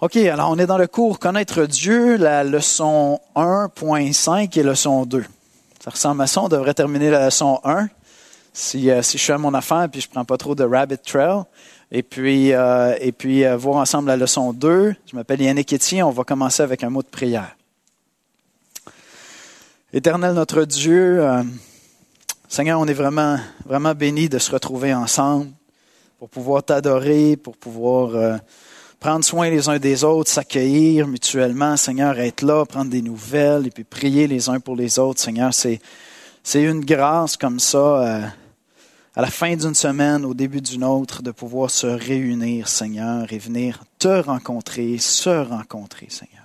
OK, alors on est dans le cours Connaître Dieu, la leçon 1.5 et leçon 2. Ça ressemble à ça, on devrait terminer la leçon 1 si je suis à mon affaire puis je prends pas trop de rabbit trail. Et puis voir ensemble la leçon 2. Je m'appelle Yannick Etienne, on va commencer avec un mot de prière. Éternel notre Dieu, Seigneur, on est vraiment, vraiment bénis de se retrouver ensemble pour pouvoir t'adorer, pour pouvoir prendre soin les uns des autres, s'accueillir mutuellement, Seigneur, être là, prendre des nouvelles et puis prier les uns pour les autres. Seigneur, c'est une grâce comme ça, à la fin d'une semaine, au début d'une autre, de pouvoir se réunir, Seigneur, et venir te rencontrer, se rencontrer, Seigneur.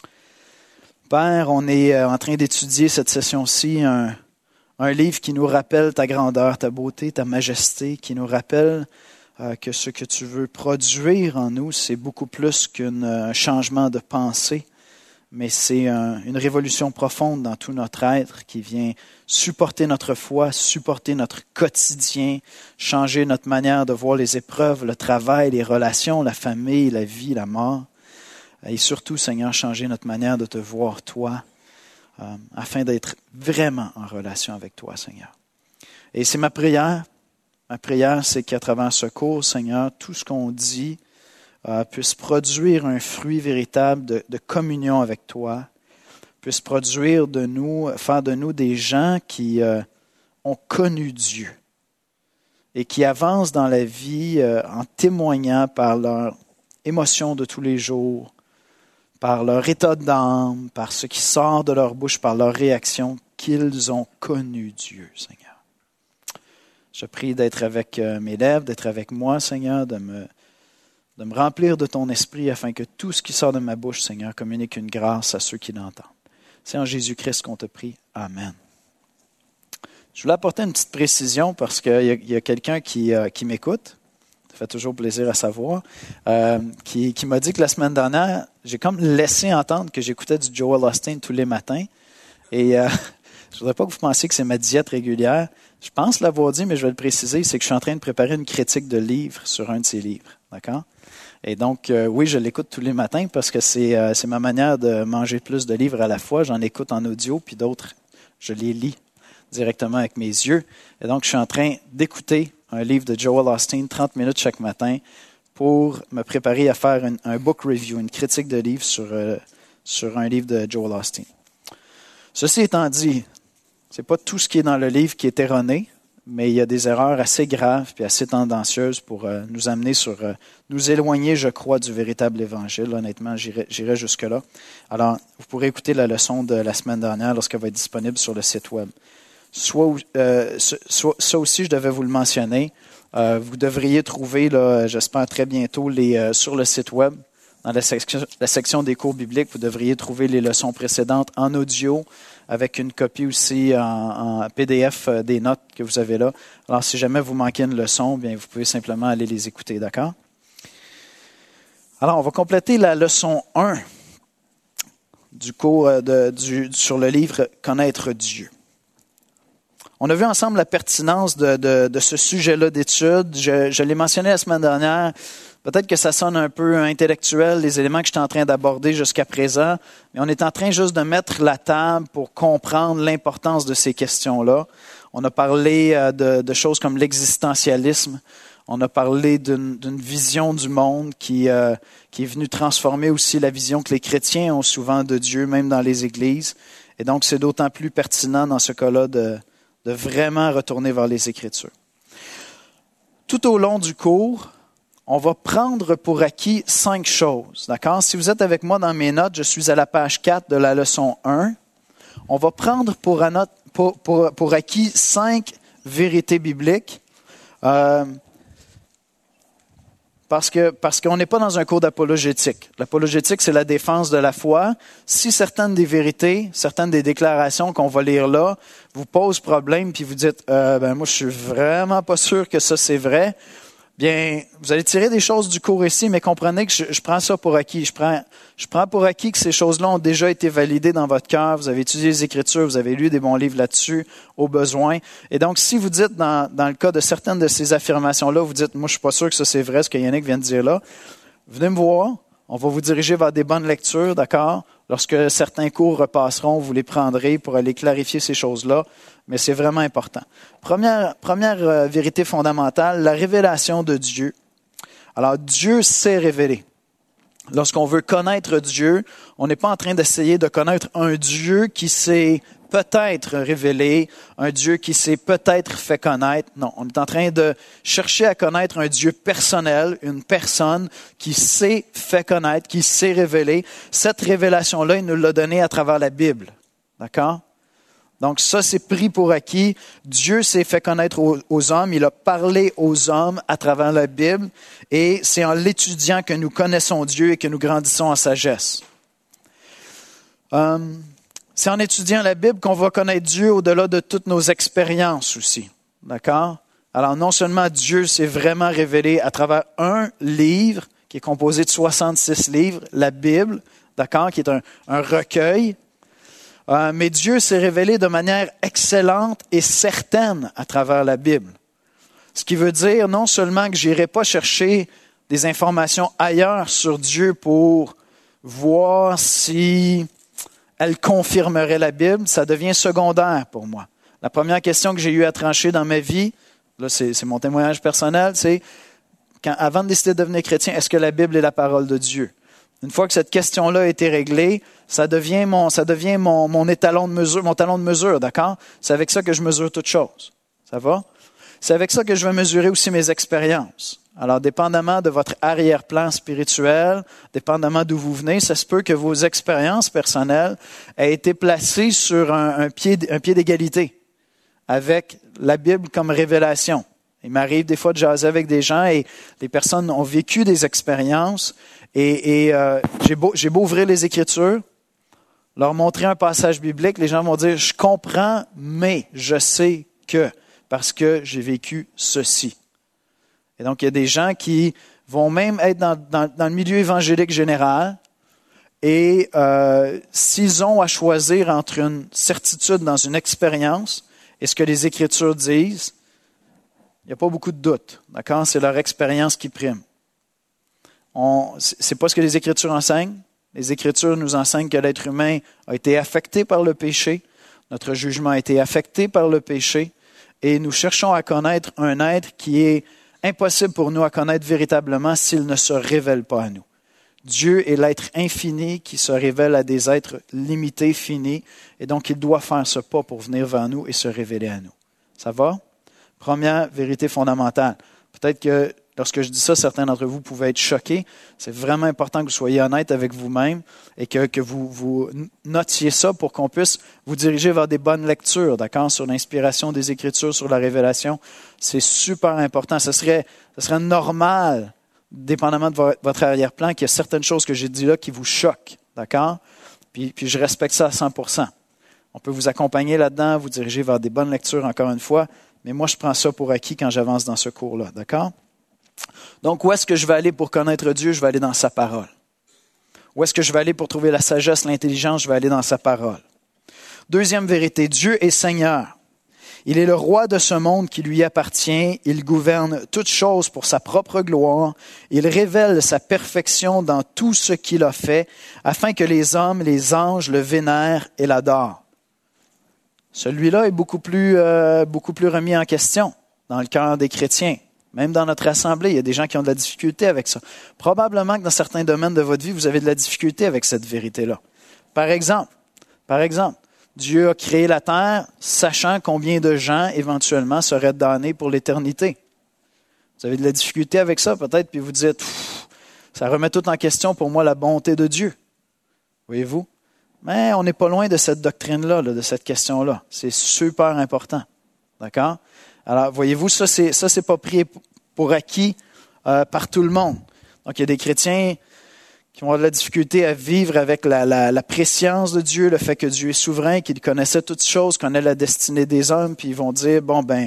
Père, on est en train d'étudier cette session-ci un livre qui nous rappelle ta grandeur, ta beauté, ta majesté, qui nous rappelle que ce que tu veux produire en nous, c'est beaucoup plus qu'un changement de pensée, mais c'est une révolution profonde dans tout notre être qui vient supporter notre foi, supporter notre quotidien, changer notre manière de voir les épreuves, le travail, les relations, la famille, la vie, la mort. Et surtout, Seigneur, changer notre manière de te voir, toi, afin d'être vraiment en relation avec toi, Seigneur. Et c'est ma prière. Ma prière, c'est qu'à travers ce cours, Seigneur, tout ce qu'on dit puisse produire un fruit véritable de communion avec toi, puisse produire de nous, faire de nous des gens qui ont connu Dieu et qui avancent dans la vie en témoignant par leur émotion de tous les jours, par leur état d'âme, par ce qui sort de leur bouche, par leur réaction, qu'ils ont connu Dieu, Seigneur. Je prie d'être avec mes lèvres, d'être avec moi, Seigneur, de me remplir de ton esprit afin que tout ce qui sort de ma bouche, Seigneur, communique une grâce à ceux qui l'entendent. C'est en Jésus-Christ qu'on te prie. Amen. Je voulais apporter une petite précision parce qu'il y a quelqu'un qui m'écoute. Ça fait toujours plaisir à savoir. Qui m'a dit que la semaine dernière, j'ai comme laissé entendre que j'écoutais du Joel Osteen tous les matins. Et je ne voudrais pas que vous pensiez que c'est ma diète régulière. Je pense l'avoir dit, mais je vais le préciser, c'est que je suis en train de préparer une critique de livre sur un de ses livres. D'accord? Et donc, oui, je l'écoute tous les matins parce que c'est ma manière de manger plus de livres à la fois. J'en écoute en audio, puis d'autres, je les lis directement avec mes yeux. Et donc, je suis en train d'écouter un livre de Joel Osteen, 30 minutes chaque matin, pour me préparer à faire un book review, une critique de livre sur un livre de Joel Osteen. Ceci étant dit, c'est pas tout ce qui est dans le livre qui est erroné, mais il y a des erreurs assez graves et assez tendancieuses pour nous amener nous éloigner, je crois, du véritable évangile. Honnêtement, j'irai jusque-là. Alors, vous pourrez écouter la leçon de la semaine dernière lorsqu'elle va être disponible sur le site web. Ça aussi, je devais vous le mentionner. Vous devriez trouver, là, j'espère très bientôt, sur le site web, dans la section des cours bibliques, vous devriez trouver les leçons précédentes en audio, avec une copie aussi en PDF des notes que vous avez là. Alors, si jamais vous manquez une leçon, bien, vous pouvez simplement aller les écouter, d'accord? Alors, on va compléter la leçon 1 du cours sur le livre « Connaître Dieu ». On a vu ensemble la pertinence de ce sujet-là d'étude. Je l'ai mentionné la semaine dernière. Peut-être que ça sonne un peu intellectuel, les éléments que je suis en train d'aborder jusqu'à présent, mais on est en train juste de mettre la table pour comprendre l'importance de ces questions-là. On a parlé de choses comme l'existentialisme. On a parlé d'une vision du monde qui est venue transformer aussi la vision que les chrétiens ont souvent de Dieu, même dans les églises. Et donc, c'est d'autant plus pertinent dans ce cas-là de vraiment retourner vers les Écritures. Tout au long du cours, on va prendre pour acquis 5 choses. D'accord? Si vous êtes avec moi dans mes notes, je suis à la page 4 de la leçon 1. On va prendre pour acquis 5 vérités bibliques. Parce qu'on n'est pas dans un cours d'apologétique. L'apologétique, c'est la défense de la foi. Si certaines des vérités, certaines des déclarations qu'on va lire là vous posent problème, puis vous dites moi je suis vraiment pas sûr que ça c'est vrai, bien, vous allez tirer des choses du cours ici, mais comprenez que je prends ça pour acquis. Je prends pour acquis que ces choses-là ont déjà été validées dans votre cœur. Vous avez étudié les Écritures, vous avez lu des bons livres là-dessus, au besoin. Et donc, si vous dites, dans le cas de certaines de ces affirmations-là, vous dites, moi, je suis pas sûr que ça c'est vrai, ce que Yannick vient de dire là, venez me voir. On va vous diriger vers des bonnes lectures, d'accord? Lorsque certains cours repasseront, vous les prendrez pour aller clarifier ces choses-là, mais c'est vraiment important. Première vérité fondamentale, la révélation de Dieu. Alors, Dieu s'est révélé. Lorsqu'on veut connaître Dieu, on n'est pas en train d'essayer de connaître un Dieu qui s'est peut-être révélé, un Dieu qui s'est peut-être fait connaître. Non, on est en train de chercher à connaître un Dieu personnel, une personne qui s'est fait connaître, qui s'est révélé. Cette révélation-là, il nous l'a donnée à travers la Bible. D'accord? Donc ça, c'est pris pour acquis. Dieu s'est fait connaître aux hommes. Il a parlé aux hommes à travers la Bible. Et c'est en l'étudiant que nous connaissons Dieu et que nous grandissons en sagesse. C'est en étudiant la Bible qu'on va connaître Dieu au-delà de toutes nos expériences aussi. D'accord? Alors non seulement Dieu s'est vraiment révélé à travers un livre qui est composé de 66 livres, la Bible, d'accord, qui est un recueil. Mais Dieu s'est révélé de manière excellente et certaine à travers la Bible. Ce qui veut dire non seulement que je n'irai pas chercher des informations ailleurs sur Dieu pour voir si elle confirmerait la Bible, ça devient secondaire pour moi. La première question que j'ai eu à trancher dans ma vie, là c'est mon témoignage personnel, c'est avant de décider de devenir chrétien, est-ce que la Bible est la parole de Dieu? Une fois que cette question-là a été réglée, ça devient mon étalon de mesure, mon talon de mesure, d'accord? C'est avec ça que je mesure toute chose. Ça va? C'est avec ça que je vais mesurer aussi mes expériences. Alors, dépendamment de votre arrière-plan spirituel, dépendamment d'où vous venez, ça se peut que vos expériences personnelles aient été placées sur un pied d'égalité avec la Bible comme révélation. Il m'arrive des fois de jaser avec des gens et des personnes ont vécu des expériences et j'ai beau ouvrir les Écritures, leur montrer un passage biblique, les gens vont dire « Je comprends, mais je sais que, parce que j'ai vécu ceci ». Et donc, il y a des gens qui vont même être dans le milieu évangélique général et s'ils ont à choisir entre une certitude dans une expérience et ce que les Écritures disent, il n'y a pas beaucoup de doute. D'accord? C'est leur expérience qui prime. C'est pas ce que les Écritures enseignent. Les Écritures nous enseignent que l'être humain a été affecté par le péché. Notre jugement a été affecté par le péché. Et nous cherchons à connaître un être qui est impossible pour nous à connaître véritablement s'il ne se révèle pas à nous. Dieu est l'être infini qui se révèle à des êtres limités, finis. Et donc, il doit faire ce pas pour venir vers nous et se révéler à nous. Ça va? Première vérité fondamentale. Peut-être que lorsque je dis ça, certains d'entre vous pouvaient être choqués. C'est vraiment important que vous soyez honnête avec vous-même et que vous notiez ça pour qu'on puisse vous diriger vers des bonnes lectures, d'accord, sur l'inspiration des Écritures, sur la révélation. C'est super important. Ce serait normal, dépendamment de votre arrière-plan, qu'il y a certaines choses que j'ai dit là qui vous choquent, d'accord? Puis je respecte ça à 100%. On peut vous accompagner là-dedans, vous diriger vers des bonnes lectures, encore une fois. Mais moi, je prends ça pour acquis quand j'avance dans ce cours-là, d'accord? Donc, où est-ce que je vais aller pour connaître Dieu? Je vais aller dans sa parole. Où est-ce que je vais aller pour trouver la sagesse, l'intelligence? Je vais aller dans sa parole. Deuxième vérité, Dieu est Seigneur. Il est le roi de ce monde qui lui appartient. Il gouverne toutes choses pour sa propre gloire. Il révèle sa perfection dans tout ce qu'il a fait, afin que les hommes, les anges le vénèrent et l'adorent. Celui-là est beaucoup plus remis en question dans le cœur des chrétiens. Même dans notre assemblée, il y a des gens qui ont de la difficulté avec ça. Probablement que dans certains domaines de votre vie, vous avez de la difficulté avec cette vérité-là. Par exemple, Dieu a créé la terre, sachant combien de gens éventuellement seraient damnés pour l'éternité. Vous avez de la difficulté avec ça peut-être, puis vous dites, ça remet tout en question pour moi la bonté de Dieu. Voyez-vous? Mais on n'est pas loin de cette doctrine-là, de cette question-là. C'est super important. D'accord? Alors, voyez-vous, ça c'est pas pris pour acquis par tout le monde. Donc, il y a des chrétiens qui vont avoir de la difficulté à vivre avec la préscience de Dieu, le fait que Dieu est souverain, qu'il connaissait toutes choses, connaît la destinée des hommes, puis ils vont dire,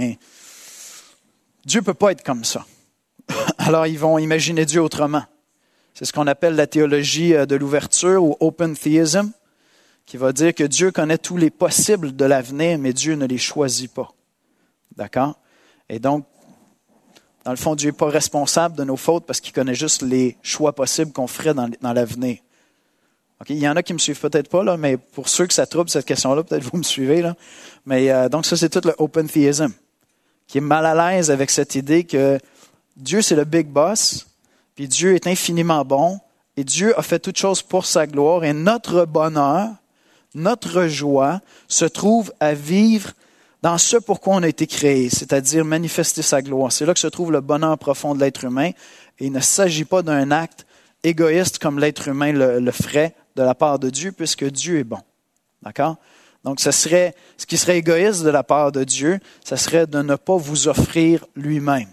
Dieu peut pas être comme ça. Alors, ils vont imaginer Dieu autrement. C'est ce qu'on appelle la théologie de l'ouverture ou open theism, qui va dire que Dieu connaît tous les possibles de l'avenir, mais Dieu ne les choisit pas. D'accord? Et donc, Dans le fond, Dieu n'est pas responsable de nos fautes parce qu'il connaît juste les choix possibles qu'on ferait dans l'avenir. Okay? Il y en a qui me suivent peut-être pas, là, mais pour ceux que ça trouble cette question-là, peut-être vous me suivez. Là. Mais donc ça, c'est tout le open theism, qui est mal à l'aise avec cette idée que Dieu, c'est le big boss, puis Dieu est infiniment bon, et Dieu a fait toutes choses pour sa gloire, et notre bonheur, notre joie se trouve à vivre dans ce pourquoi on a été créé, c'est-à-dire manifester sa gloire. C'est là que se trouve le bonheur profond de l'être humain, et il ne s'agit pas d'un acte égoïste comme l'être humain le ferait de la part de Dieu, puisque Dieu est bon. D'accord? Donc, ce qui serait égoïste de la part de Dieu, ce serait de ne pas vous offrir lui-même.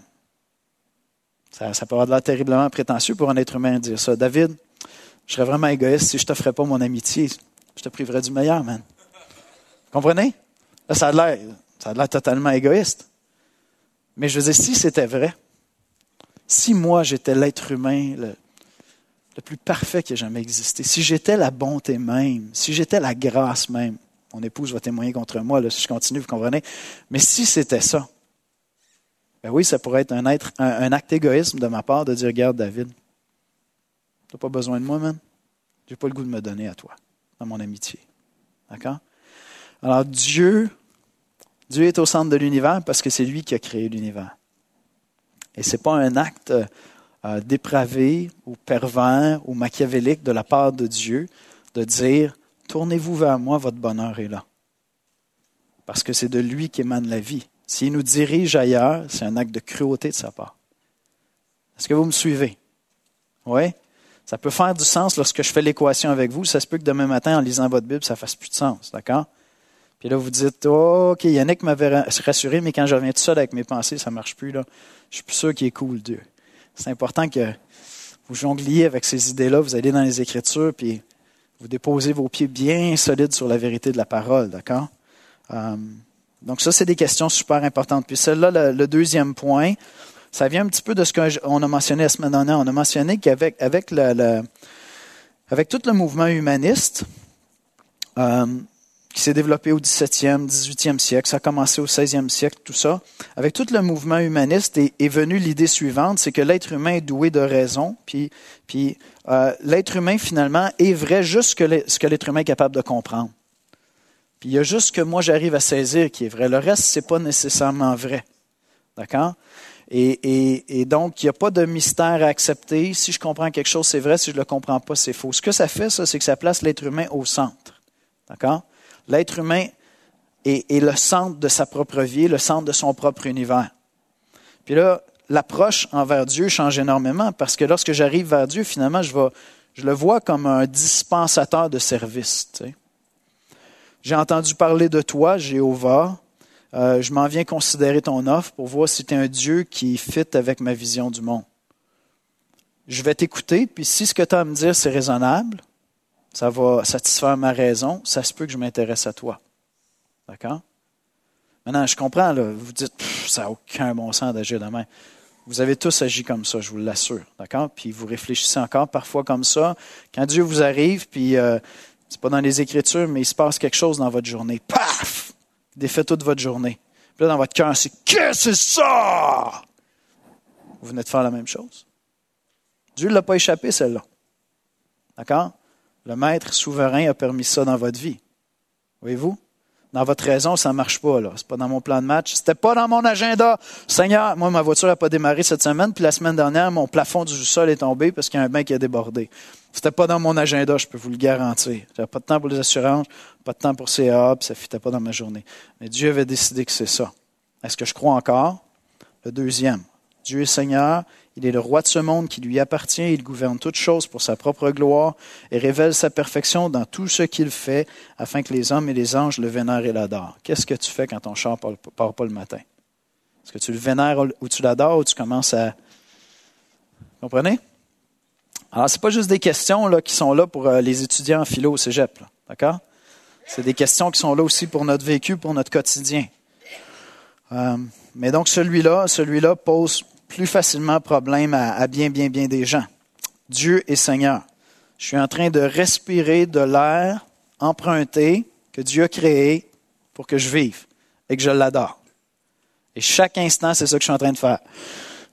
Ça peut avoir de l'air terriblement prétentieux pour un être humain de dire ça. David, je serais vraiment égoïste si je ne t'offrais pas mon amitié. Je te priverais du meilleur, man. Vous comprenez? Là, ça a l'air totalement égoïste. Mais je veux dire, si c'était vrai, si moi, j'étais l'être humain le plus parfait qui ait jamais existé, si j'étais la bonté même, si j'étais la grâce même, mon épouse va témoigner contre moi, là, si je continue, vous comprenez? Mais si c'était ça, ben oui, ça pourrait être un acte égoïsme de ma part de dire, regarde, David, tu n'as pas besoin de moi, man. Je n'ai pas le goût de me donner à toi, dans mon amitié. D'accord? Alors, Dieu est au centre de l'univers parce que c'est lui qui a créé l'univers. Et ce n'est pas un acte dépravé ou pervers ou machiavélique de la part de Dieu de dire « Tournez-vous vers moi, votre bonheur est là. » Parce que c'est de lui qu'émane la vie. S'il nous dirige ailleurs, c'est un acte de cruauté de sa part. Est-ce que vous me suivez? Oui? Ça peut faire du sens lorsque je fais l'équation avec vous. Ça se peut que demain matin, en lisant votre Bible, ça ne fasse plus de sens. D'accord? Puis là, vous dites, oh, OK, Yannick m'avait rassuré, mais quand je reviens tout seul avec mes pensées, ça ne marche plus. Là. Je suis plus sûr qu'il est cool, Dieu. C'est important que vous jongliez avec ces idées-là, vous allez dans les Écritures, puis vous déposez vos pieds bien solides sur la vérité de la parole, d'accord? Donc ça, c'est des questions super importantes. Puis celle-là, le deuxième point, ça vient un petit peu de ce qu'on a mentionné la semaine dernière. On a mentionné qu'avec avec tout le mouvement humaniste, qui s'est développé au 17e, 18e siècle, ça a commencé au 16e siècle, tout ça. Avec tout le mouvement humaniste est venue l'idée suivante, c'est que l'être humain est doué de raison, puis l'être humain, finalement, est vrai juste ce que l'être humain est capable de comprendre. Puis il y a juste ce que moi j'arrive à saisir qui est vrai. Le reste, c'est pas nécessairement vrai. D'accord? Et donc, il n'y a pas de mystère à accepter. Si je comprends quelque chose, c'est vrai. Si je ne le comprends pas, c'est faux. Ce que ça fait, ça, c'est que ça place l'être humain au centre. D'accord? L'être humain est le centre de sa propre vie, le centre de son propre univers. Puis là, l'approche envers Dieu change énormément parce que lorsque j'arrive vers Dieu, finalement, je le vois comme un dispensateur de services. Tu sais. J'ai entendu parler de toi, Jéhovah. Je m'en viens considérer ton offre pour voir si tu es un Dieu qui fit avec ma vision du monde. Je vais t'écouter, puis si ce que tu as à me dire, c'est raisonnable, ça va satisfaire ma raison, ça se peut que je m'intéresse à toi. D'accord? Maintenant, je comprends, là, vous dites, ça n'a aucun bon sens d'agir de même. Vous avez tous agi comme ça, je vous l'assure. D'accord? Puis vous réfléchissez encore parfois comme ça. Quand Dieu vous arrive, puis c'est pas dans les Écritures, mais il se passe quelque chose dans votre journée. Paf! Défait toute votre journée. Puis là, dans votre cœur, c'est « Qu'est-ce que c'est ça? » Vous venez de faire la même chose. Dieu ne l'a pas échappé, celle-là. D'accord? Le Maître souverain a permis ça dans votre vie. Voyez-vous? Dans votre raison, ça ne marche pas. Là. C'est pas dans mon plan de match. C'était pas dans mon agenda. Seigneur, moi, ma voiture n'a pas démarré cette semaine, puis la semaine dernière, mon plafond du sol est tombé parce qu'il y a un bain qui a débordé. C'était pas dans mon agenda, je peux vous le garantir. J'avais pas de temps pour les assurances, pas de temps pour CA, puis ça ne fitait pas dans ma journée. Mais Dieu avait décidé que c'est ça. Est-ce que je crois encore? Le deuxième. Dieu est Seigneur, il est le roi de ce monde qui lui appartient, il gouverne toutes choses pour sa propre gloire et révèle sa perfection dans tout ce qu'il fait afin que les hommes et les anges le vénèrent et l'adorent. Qu'est-ce que tu fais quand ton char ne part pas le matin? Est-ce que tu le vénères ou tu l'adores ou tu commences à... Comprenez? Alors, ce n'est pas juste des questions là, qui sont là pour les étudiants en philo au cégep, là, d'accord? C'est des questions qui sont là aussi pour notre vécu, pour notre quotidien. Mais donc, celui-là pose plus facilement problème à bien des gens. Dieu est Seigneur. Je suis en train de respirer de l'air emprunté que Dieu a créé pour que je vive et que je l'adore. Et chaque instant, c'est ça que je suis en train de faire.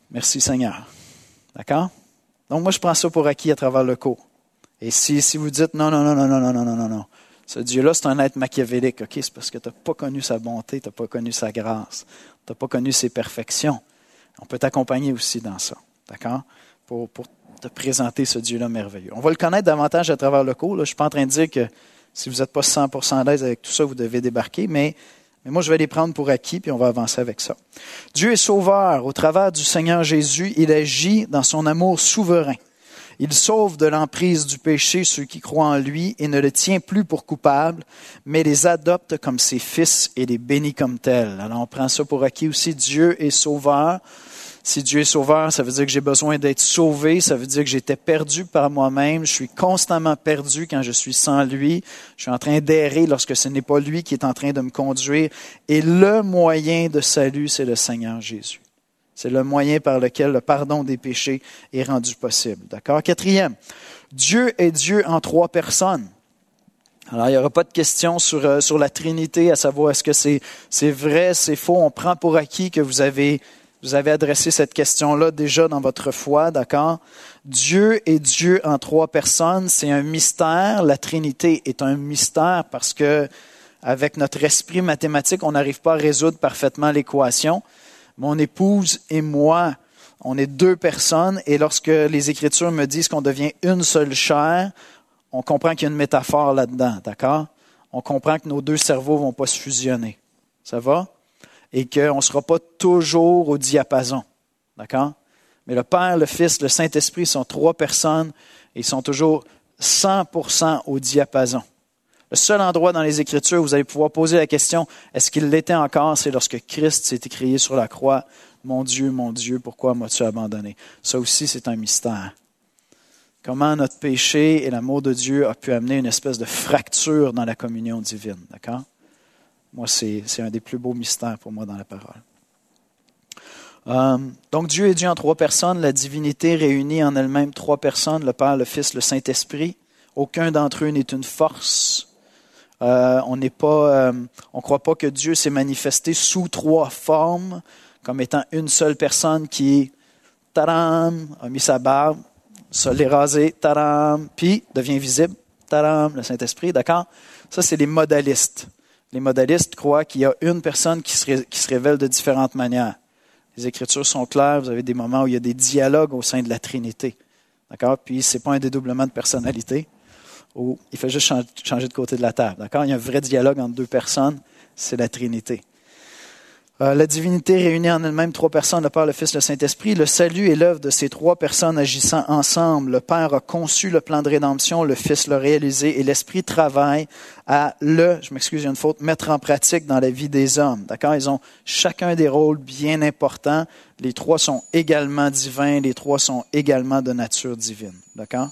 Merci Seigneur. D'accord? Donc moi, je prends ça pour acquis à travers le cours. Et si vous dites non, ce Dieu-là, c'est un être machiavélique, OK? C'est parce que tu n'as pas connu sa bonté, tu n'as pas connu sa grâce, tu n'as pas connu ses perfections. On peut t'accompagner aussi dans ça, d'accord? Pour te présenter ce Dieu-là merveilleux. On va le connaître davantage à travers le cours. Là. Je ne suis pas en train de dire que si vous n'êtes pas 100% à l'aise avec tout ça, vous devez débarquer, mais moi, je vais les prendre pour acquis, puis on va avancer avec ça. Dieu est sauveur. Au travers du Seigneur Jésus, il agit dans son amour souverain. Il sauve de l'emprise du péché ceux qui croient en lui et ne le tient plus pour coupable, mais les adopte comme ses fils et les bénit comme tels. Alors, on prend ça pour acquis aussi. Dieu est sauveur. Si Dieu est sauveur, ça veut dire que j'ai besoin d'être sauvé. Ça veut dire que j'étais perdu par moi-même. Je suis constamment perdu quand je suis sans lui. Je suis en train d'errer lorsque ce n'est pas lui qui est en train de me conduire. Et le moyen de salut, c'est le Seigneur Jésus. C'est le moyen par lequel le pardon des péchés est rendu possible. D'accord? Quatrième, Dieu est Dieu en 3 personnes. Alors, il n'y aura pas de question sur la Trinité, à savoir est-ce que c'est vrai, c'est faux. On prend pour acquis que vous avez adressé cette question-là déjà dans votre foi, d'accord? Dieu est Dieu en 3 personnes. C'est un mystère. La Trinité est un mystère parce que avec notre esprit mathématique, on n'arrive pas à résoudre parfaitement l'équation. Mon épouse et moi, on est 2 personnes et lorsque les Écritures me disent qu'on devient une seule chair, on comprend qu'il y a une métaphore là-dedans, d'accord? On comprend que nos 2 cerveaux ne vont pas se fusionner. Ça va? Et qu'on ne sera pas toujours au diapason, d'accord? Mais le Père, le Fils, le Saint-Esprit sont 3 personnes et ils sont toujours 100% au diapason. Le seul endroit dans les Écritures où vous allez pouvoir poser la question, est-ce qu'il l'était encore, c'est lorsque Christ s'est écrié sur la croix, mon Dieu, pourquoi m'as-tu abandonné? Ça aussi, c'est un mystère. Comment notre péché et l'amour de Dieu a pu amener une espèce de fracture dans la communion divine, d'accord? Moi, c'est un des plus beaux mystères pour moi dans la parole. Donc, Dieu est Dieu en 3 personnes, la divinité réunit en elle-même 3 personnes, le Père, le Fils, le Saint-Esprit. Aucun d'entre eux n'est une force. On croit pas que Dieu s'est manifesté sous 3 formes, comme étant une seule personne qui, tadam, a mis sa barbe, se l'est rasé, tadam, puis devient visible, tadam, le Saint-Esprit, d'accord? Ça, c'est les modalistes. Les modalistes croient qu'il y a une personne qui se révèle de différentes manières. Les Écritures sont claires, vous avez des moments où il y a des dialogues au sein de la Trinité, d'accord? Puis, c'est pas un dédoublement de personnalité. Où il fait juste changer de côté de la table. D'accord? Il y a un vrai dialogue entre 2 personnes, c'est la Trinité. La divinité réunit en elle-même 3 personnes, le Père, le Fils, le Saint-Esprit. Le salut est l'œuvre de ces 3 personnes agissant ensemble. Le Père a conçu le plan de rédemption, le Fils l'a réalisé et l'Esprit travaille à mettre en pratique dans la vie des hommes. D'accord? Ils ont chacun des rôles bien importants. Les 3 sont également divins, les 3 sont également de nature divine. D'accord?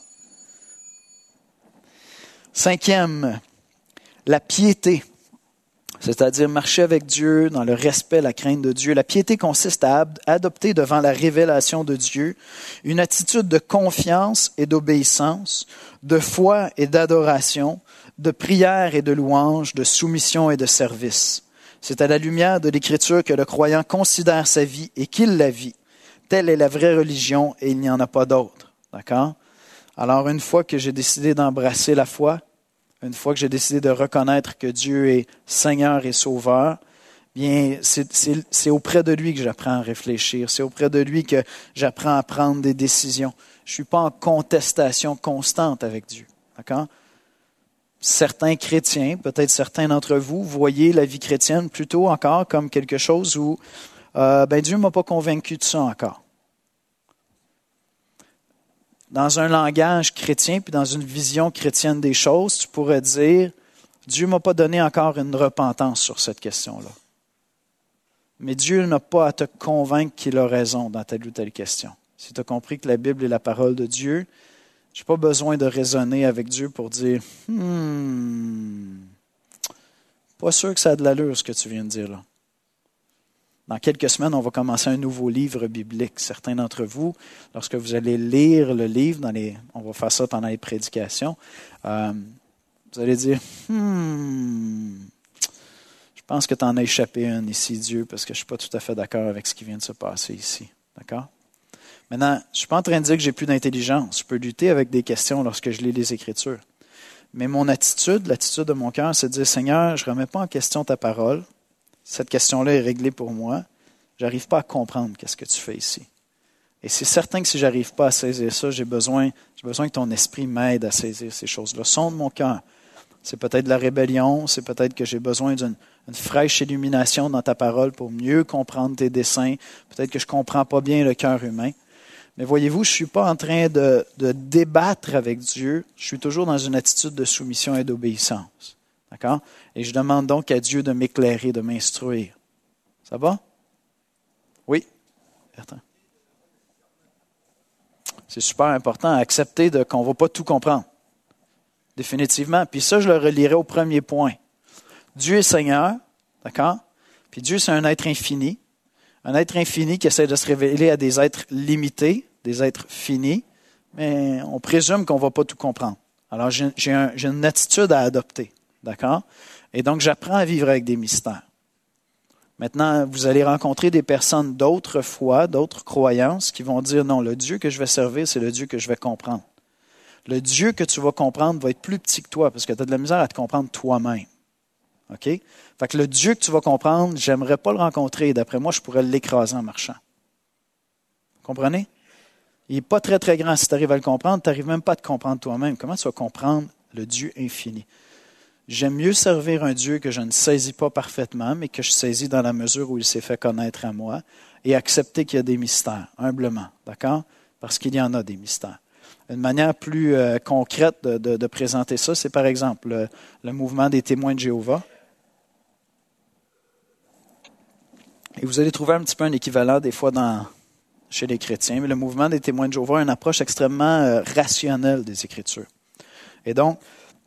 5e, la piété, c'est-à-dire marcher avec Dieu dans le respect, la crainte de Dieu. La piété consiste à adopter devant la révélation de Dieu une attitude de confiance et d'obéissance, de foi et d'adoration, de prière et de louange, de soumission et de service. C'est à la lumière de l'Écriture que le croyant considère sa vie et qu'il la vit. Telle est la vraie religion et il n'y en a pas d'autre. D'accord? Alors, une fois que j'ai décidé d'embrasser la foi, une fois que j'ai décidé de reconnaître que Dieu est Seigneur et Sauveur, bien, c'est auprès de lui que j'apprends à réfléchir. C'est auprès de lui que j'apprends à prendre des décisions. Je ne suis pas en contestation constante avec Dieu. D'accord? Certains chrétiens, peut-être certains d'entre vous, voyez la vie chrétienne plutôt encore comme quelque chose où Dieu ne m'a pas convaincu de ça encore. Dans un langage chrétien, puis dans une vision chrétienne des choses, tu pourrais dire, Dieu ne m'a pas donné encore une repentance sur cette question-là. Mais Dieu n'a pas à te convaincre qu'il a raison dans telle ou telle question. Si tu as compris que la Bible est la parole de Dieu, je n'ai pas besoin de raisonner avec Dieu pour dire, pas sûr que ça a de l'allure ce que tu viens de dire là. Dans quelques semaines, on va commencer un nouveau livre biblique. Certains d'entre vous, lorsque vous allez lire le livre, on va faire ça pendant les prédications, vous allez dire, je pense que tu en as échappé un ici, Dieu, parce que je ne suis pas tout à fait d'accord avec ce qui vient de se passer ici. D'accord? Maintenant, je ne suis pas en train de dire que j'ai plus d'intelligence. Je peux lutter avec des questions lorsque je lis les Écritures. Mais mon attitude, l'attitude de mon cœur, c'est de dire, Seigneur, je ne remets pas en question ta parole. Cette question-là est réglée pour moi. Je n'arrive pas à comprendre qu'est-ce que tu fais ici. Et c'est certain que si je n'arrive pas à saisir ça, j'ai besoin que ton esprit m'aide à saisir ces choses-là. Sonde mon cœur. C'est peut-être de la rébellion, c'est peut-être que j'ai besoin d'une fraîche illumination dans ta parole pour mieux comprendre tes desseins. Peut-être que je ne comprends pas bien le cœur humain. Mais voyez-vous, je ne suis pas en train de débattre avec Dieu. Je suis toujours dans une attitude de soumission et d'obéissance. D'accord? Et je demande donc à Dieu de m'éclairer, de m'instruire. Ça va? Oui? Attends. C'est super important à accepter qu'on ne va pas tout comprendre. Définitivement. Puis ça, je le relierai au premier point. Dieu est Seigneur, d'accord? Puis Dieu, c'est un être infini. Un être infini qui essaie de se révéler à des êtres limités, des êtres finis, mais on présume qu'on ne va pas tout comprendre. Alors, j'ai une attitude à adopter, d'accord? Et donc, j'apprends à vivre avec des mystères. Maintenant, vous allez rencontrer des personnes d'autres foi, d'autres croyances qui vont dire, non, le Dieu que je vais servir, c'est le Dieu que je vais comprendre. Le Dieu que tu vas comprendre va être plus petit que toi parce que tu as de la misère à te comprendre toi-même. OK? Fait que le Dieu que tu vas comprendre, j'aimerais pas le rencontrer. D'après moi, je pourrais l'écraser en marchant. Comprenez? Il n'est pas très, très grand. Si tu arrives à le comprendre, tu n'arrives même pas à te comprendre toi-même. Comment tu vas comprendre le Dieu infini? J'aime mieux servir un Dieu que je ne saisis pas parfaitement, mais que je saisis dans la mesure où il s'est fait connaître à moi et accepter qu'il y a des mystères, humblement. D'accord? Parce qu'il y en a des mystères. Une manière plus concrète de présenter ça, c'est par exemple le mouvement des témoins de Jéhovah. Et vous allez trouver un petit peu un équivalent des fois chez les chrétiens, mais le mouvement des témoins de Jéhovah a une approche extrêmement rationnelle des Écritures. Et donc,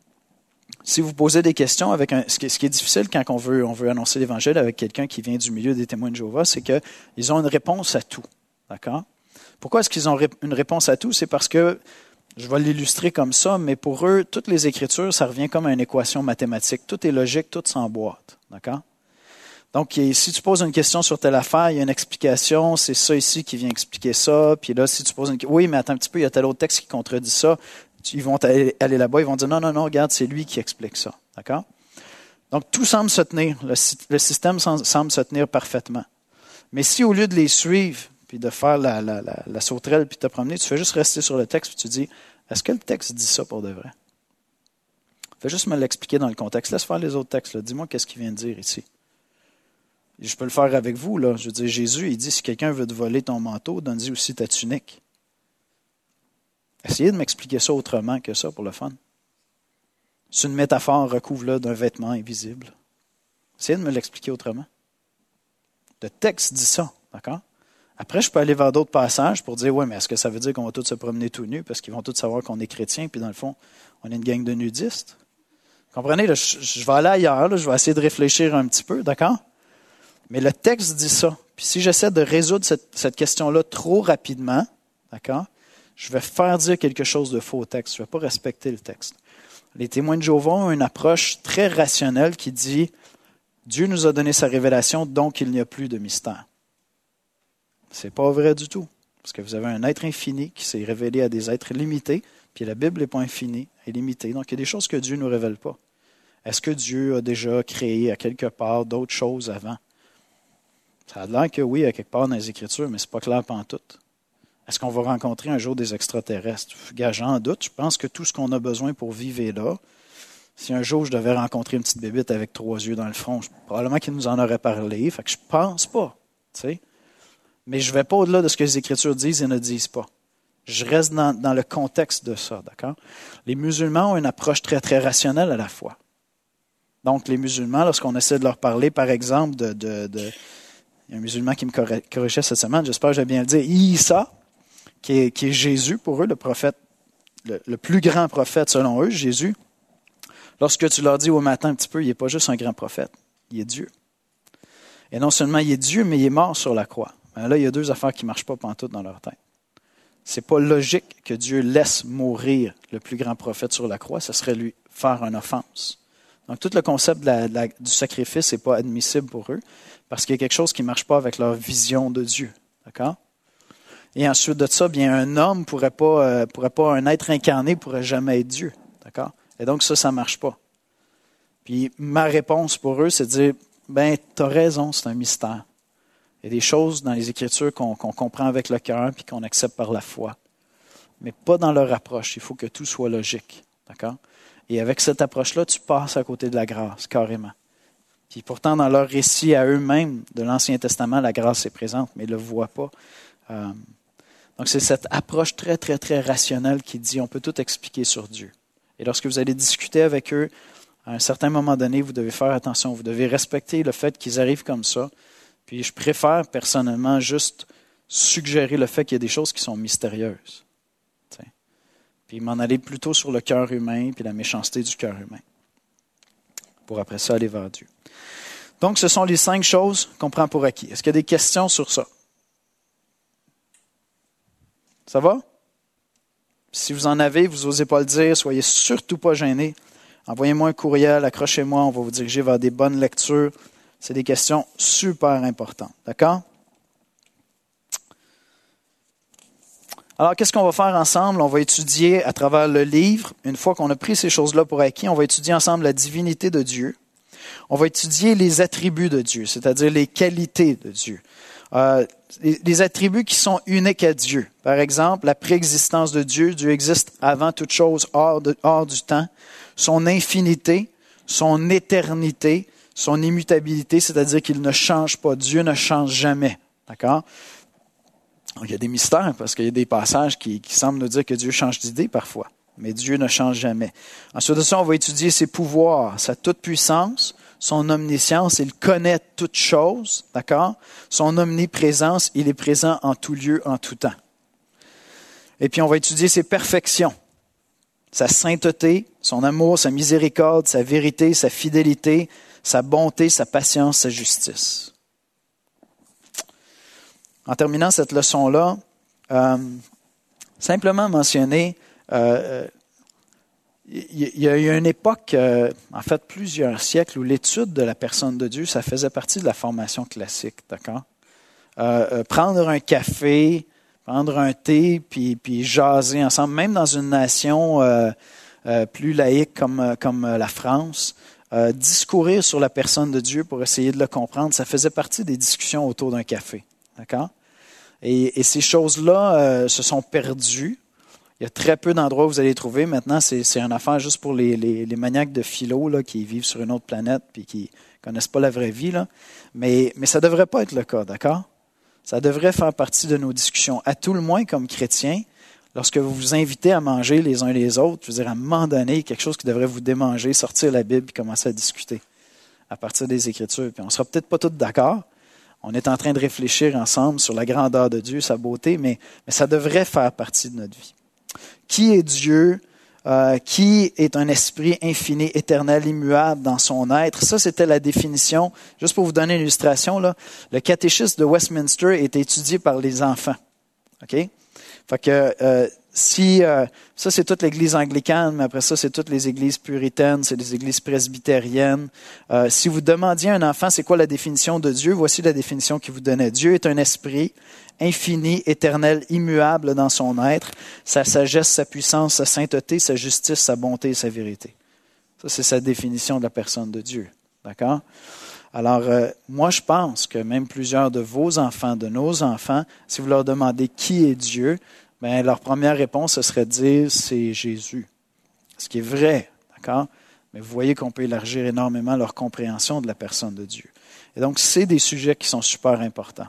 si vous posez des questions avec ce qui est difficile quand on veut annoncer l'Évangile avec quelqu'un qui vient du milieu des témoins de Jéhovah, c'est qu'ils ont une réponse à tout. D'accord? Pourquoi est-ce qu'ils ont une réponse à tout? C'est parce que, je vais l'illustrer comme ça, mais pour eux, toutes les Écritures, ça revient comme à une équation mathématique. Tout est logique, tout s'emboîte. D'accord? Donc, si tu poses une question sur telle affaire, il y a une explication, c'est ça ici qui vient expliquer ça. Puis là, si tu poses une question, oui, mais attends un petit peu, il y a tel autre texte qui contredit ça. Ils vont aller là-bas, ils vont dire, non, regarde, c'est lui qui explique ça. D'accord? Donc, tout semble se tenir. Le système semble se tenir parfaitement. Mais si au lieu de les suivre, puis de faire la sauterelle, puis de te promener, tu fais juste rester sur le texte, puis tu dis, est-ce que le texte dit ça pour de vrai? Fais juste me l'expliquer dans le contexte. Laisse faire les autres textes. Là. Dis-moi qu'est-ce qu'il vient de dire ici. Je peux le faire avec vous. Là. Je veux dire, Jésus, il dit, si quelqu'un veut te voler ton manteau, donne-lui aussi ta tunique. Essayez de m'expliquer ça autrement que ça pour le fun. C'est une métaphore, recouvre-la d'un vêtement invisible. Essayez de me l'expliquer autrement. Le texte dit ça, d'accord? Après, je peux aller vers d'autres passages pour dire, oui, mais est-ce que ça veut dire qu'on va tous se promener tout nus parce qu'ils vont tous savoir qu'on est chrétiens, puis dans le fond, on est une gang de nudistes? Comprenez, là, je vais aller ailleurs, là, je vais essayer de réfléchir un petit peu, d'accord? Mais le texte dit ça. Puis si j'essaie de résoudre cette question-là trop rapidement, d'accord, je vais faire dire quelque chose de faux au texte. Je ne vais pas respecter le texte. Les témoins de Jéhovah ont une approche très rationnelle qui dit « Dieu nous a donné sa révélation, donc il n'y a plus de mystère. » C'est pas vrai du tout. Parce que vous avez un être infini qui s'est révélé à des êtres limités, puis la Bible n'est pas infinie, elle est limitée. Donc il y a des choses que Dieu ne nous révèle pas. Est-ce que Dieu a déjà créé à quelque part d'autres choses avant? Ça a l'air que oui, à quelque part dans les Écritures, mais ce n'est pas clair pantoute. Est-ce qu'on va rencontrer un jour des extraterrestres? J'en doute. Je pense que tout ce qu'on a besoin pour vivre est là. Si un jour je devais rencontrer une petite bébite avec 3 yeux dans le front, probablement qu'il nous en aurait parlé. Fait que je pense pas. Tu sais. Mais je ne vais pas au-delà de ce que les Écritures disent et ne disent pas. Je reste dans le contexte de ça, d'accord? Les musulmans ont une approche très, très rationnelle à la foi. Donc, les musulmans, lorsqu'on essaie de leur parler, par exemple, il y a un musulman qui me corrigeait cette semaine, j'espère que je vais bien le dire, Isa, qui est Jésus pour eux, le prophète, le plus grand prophète selon eux, Jésus. Lorsque tu leur dis au matin un petit peu, il n'est pas juste un grand prophète, il est Dieu. Et non seulement il est Dieu, mais il est mort sur la croix. Là, il y a 2 affaires qui ne marchent pas pantoute dans leur tête. C'est pas logique que Dieu laisse mourir le plus grand prophète sur la croix, ce serait lui faire une offense. Donc, tout le concept du sacrifice n'est pas admissible pour eux, parce qu'il y a quelque chose qui ne marche pas avec leur vision de Dieu. D'accord? Et ensuite de ça, bien, un homme pourrait pas, un être incarné pourrait jamais être Dieu. D'accord? Et donc, ça marche pas. Puis, ma réponse pour eux, c'est de dire, t'as raison, c'est un mystère. Il y a des choses dans les Écritures qu'on comprend avec le cœur puis qu'on accepte par la foi. Mais pas dans leur approche. Il faut que tout soit logique. D'accord? Et avec cette approche-là, tu passes à côté de la grâce, carrément. Puis pourtant, dans leur récit à eux-mêmes de l'Ancien Testament, la grâce est présente, mais ils ne le voient pas. Donc, c'est cette approche très, très, très rationnelle qui dit on peut tout expliquer sur Dieu. Et lorsque vous allez discuter avec eux, à un certain moment donné, vous devez faire attention. Vous devez respecter le fait qu'ils arrivent comme ça. Puis je préfère personnellement juste suggérer le fait qu'il y a des choses qui sont mystérieuses. T'sais. Puis m'en aller plutôt sur le cœur humain puis la méchanceté du cœur humain. Pour après ça aller vers Dieu. Donc, ce sont les 5 choses qu'on prend pour acquis. Est-ce qu'il y a des questions sur ça? Ça va? Si vous en avez, vous n'osez pas le dire, soyez surtout pas gênés. Envoyez-moi un courriel, accrochez-moi, on va vous diriger vers des bonnes lectures. C'est des questions super importantes. D'accord? Alors, qu'est-ce qu'on va faire ensemble? On va étudier à travers le livre, une fois qu'on a pris ces choses-là pour acquis, on va étudier ensemble la divinité de Dieu. On va étudier les attributs de Dieu, c'est-à-dire les qualités de Dieu. Les attributs qui sont uniques à Dieu. Par exemple, la préexistence de Dieu. Dieu existe avant toute chose, hors du temps. Son infinité, son éternité, son immutabilité, c'est-à-dire qu'il ne change pas. Dieu ne change jamais. D'accord? Il y a des mystères parce qu'il y a des passages qui semblent nous dire que Dieu change d'idée parfois. Mais Dieu ne change jamais. Ensuite de ça, on va étudier ses pouvoirs, sa toute-puissance, son omniscience, il connaît toutes choses, d'accord? Son omniprésence, il est présent en tout lieu, en tout temps. Et puis on va étudier ses perfections, sa sainteté, son amour, sa miséricorde, sa vérité, sa fidélité, sa bonté, sa patience, sa justice. En terminant cette leçon-là, simplement mentionner, il y a eu une époque, en fait plusieurs siècles, où l'étude de la personne de Dieu, ça faisait partie de la formation classique, d'accord? Prendre un café, prendre un thé, puis jaser ensemble, même dans une nation plus laïque comme la France, discourir sur la personne de Dieu pour essayer de le comprendre, ça faisait partie des discussions autour d'un café, d'accord? Et ces choses-là se sont perdues. Il y a très peu d'endroits où vous allez les trouver. Maintenant, c'est une affaire juste pour les maniaques de philo là, qui vivent sur une autre planète et qui ne connaissent pas la vraie vie. Là. Mais ça ne devrait pas être le cas, d'accord? Ça devrait faire partie de nos discussions. À tout le moins, comme chrétiens, lorsque vous vous invitez à manger les uns les autres, je veux dire, à un moment donné, quelque chose qui devrait vous démanger, sortir la Bible et commencer à discuter à partir des Écritures. Puis on ne sera peut-être pas tous d'accord. On est en train de réfléchir ensemble sur la grandeur de Dieu, sa beauté, mais ça devrait faire partie de notre vie. Qui est Dieu? Qui est un esprit infini, éternel, immuable dans son être? Ça, c'était la définition. Juste pour vous donner une illustration, là, le catéchisme de Westminster est étudié par les enfants. OK? Fait que ça, c'est toute l'Église anglicane, mais après ça, c'est toutes les églises puritaines, c'est les églises presbytériennes. Si vous demandiez à un enfant, c'est quoi la définition de Dieu? Voici la définition qu'il vous donnait. Dieu est un esprit infini, éternel, immuable dans son être, sa sagesse, sa puissance, sa sainteté, sa justice, sa bonté et sa vérité. Ça, c'est sa définition de la personne de Dieu. D'accord? Alors, moi, je pense que même plusieurs de vos enfants, de nos enfants, si vous leur demandez qui est Dieu, bien, leur première réponse, ce serait de dire c'est Jésus. Ce qui est vrai, d'accord? Mais vous voyez qu'on peut élargir énormément leur compréhension de la personne de Dieu. Et donc, c'est des sujets qui sont super importants.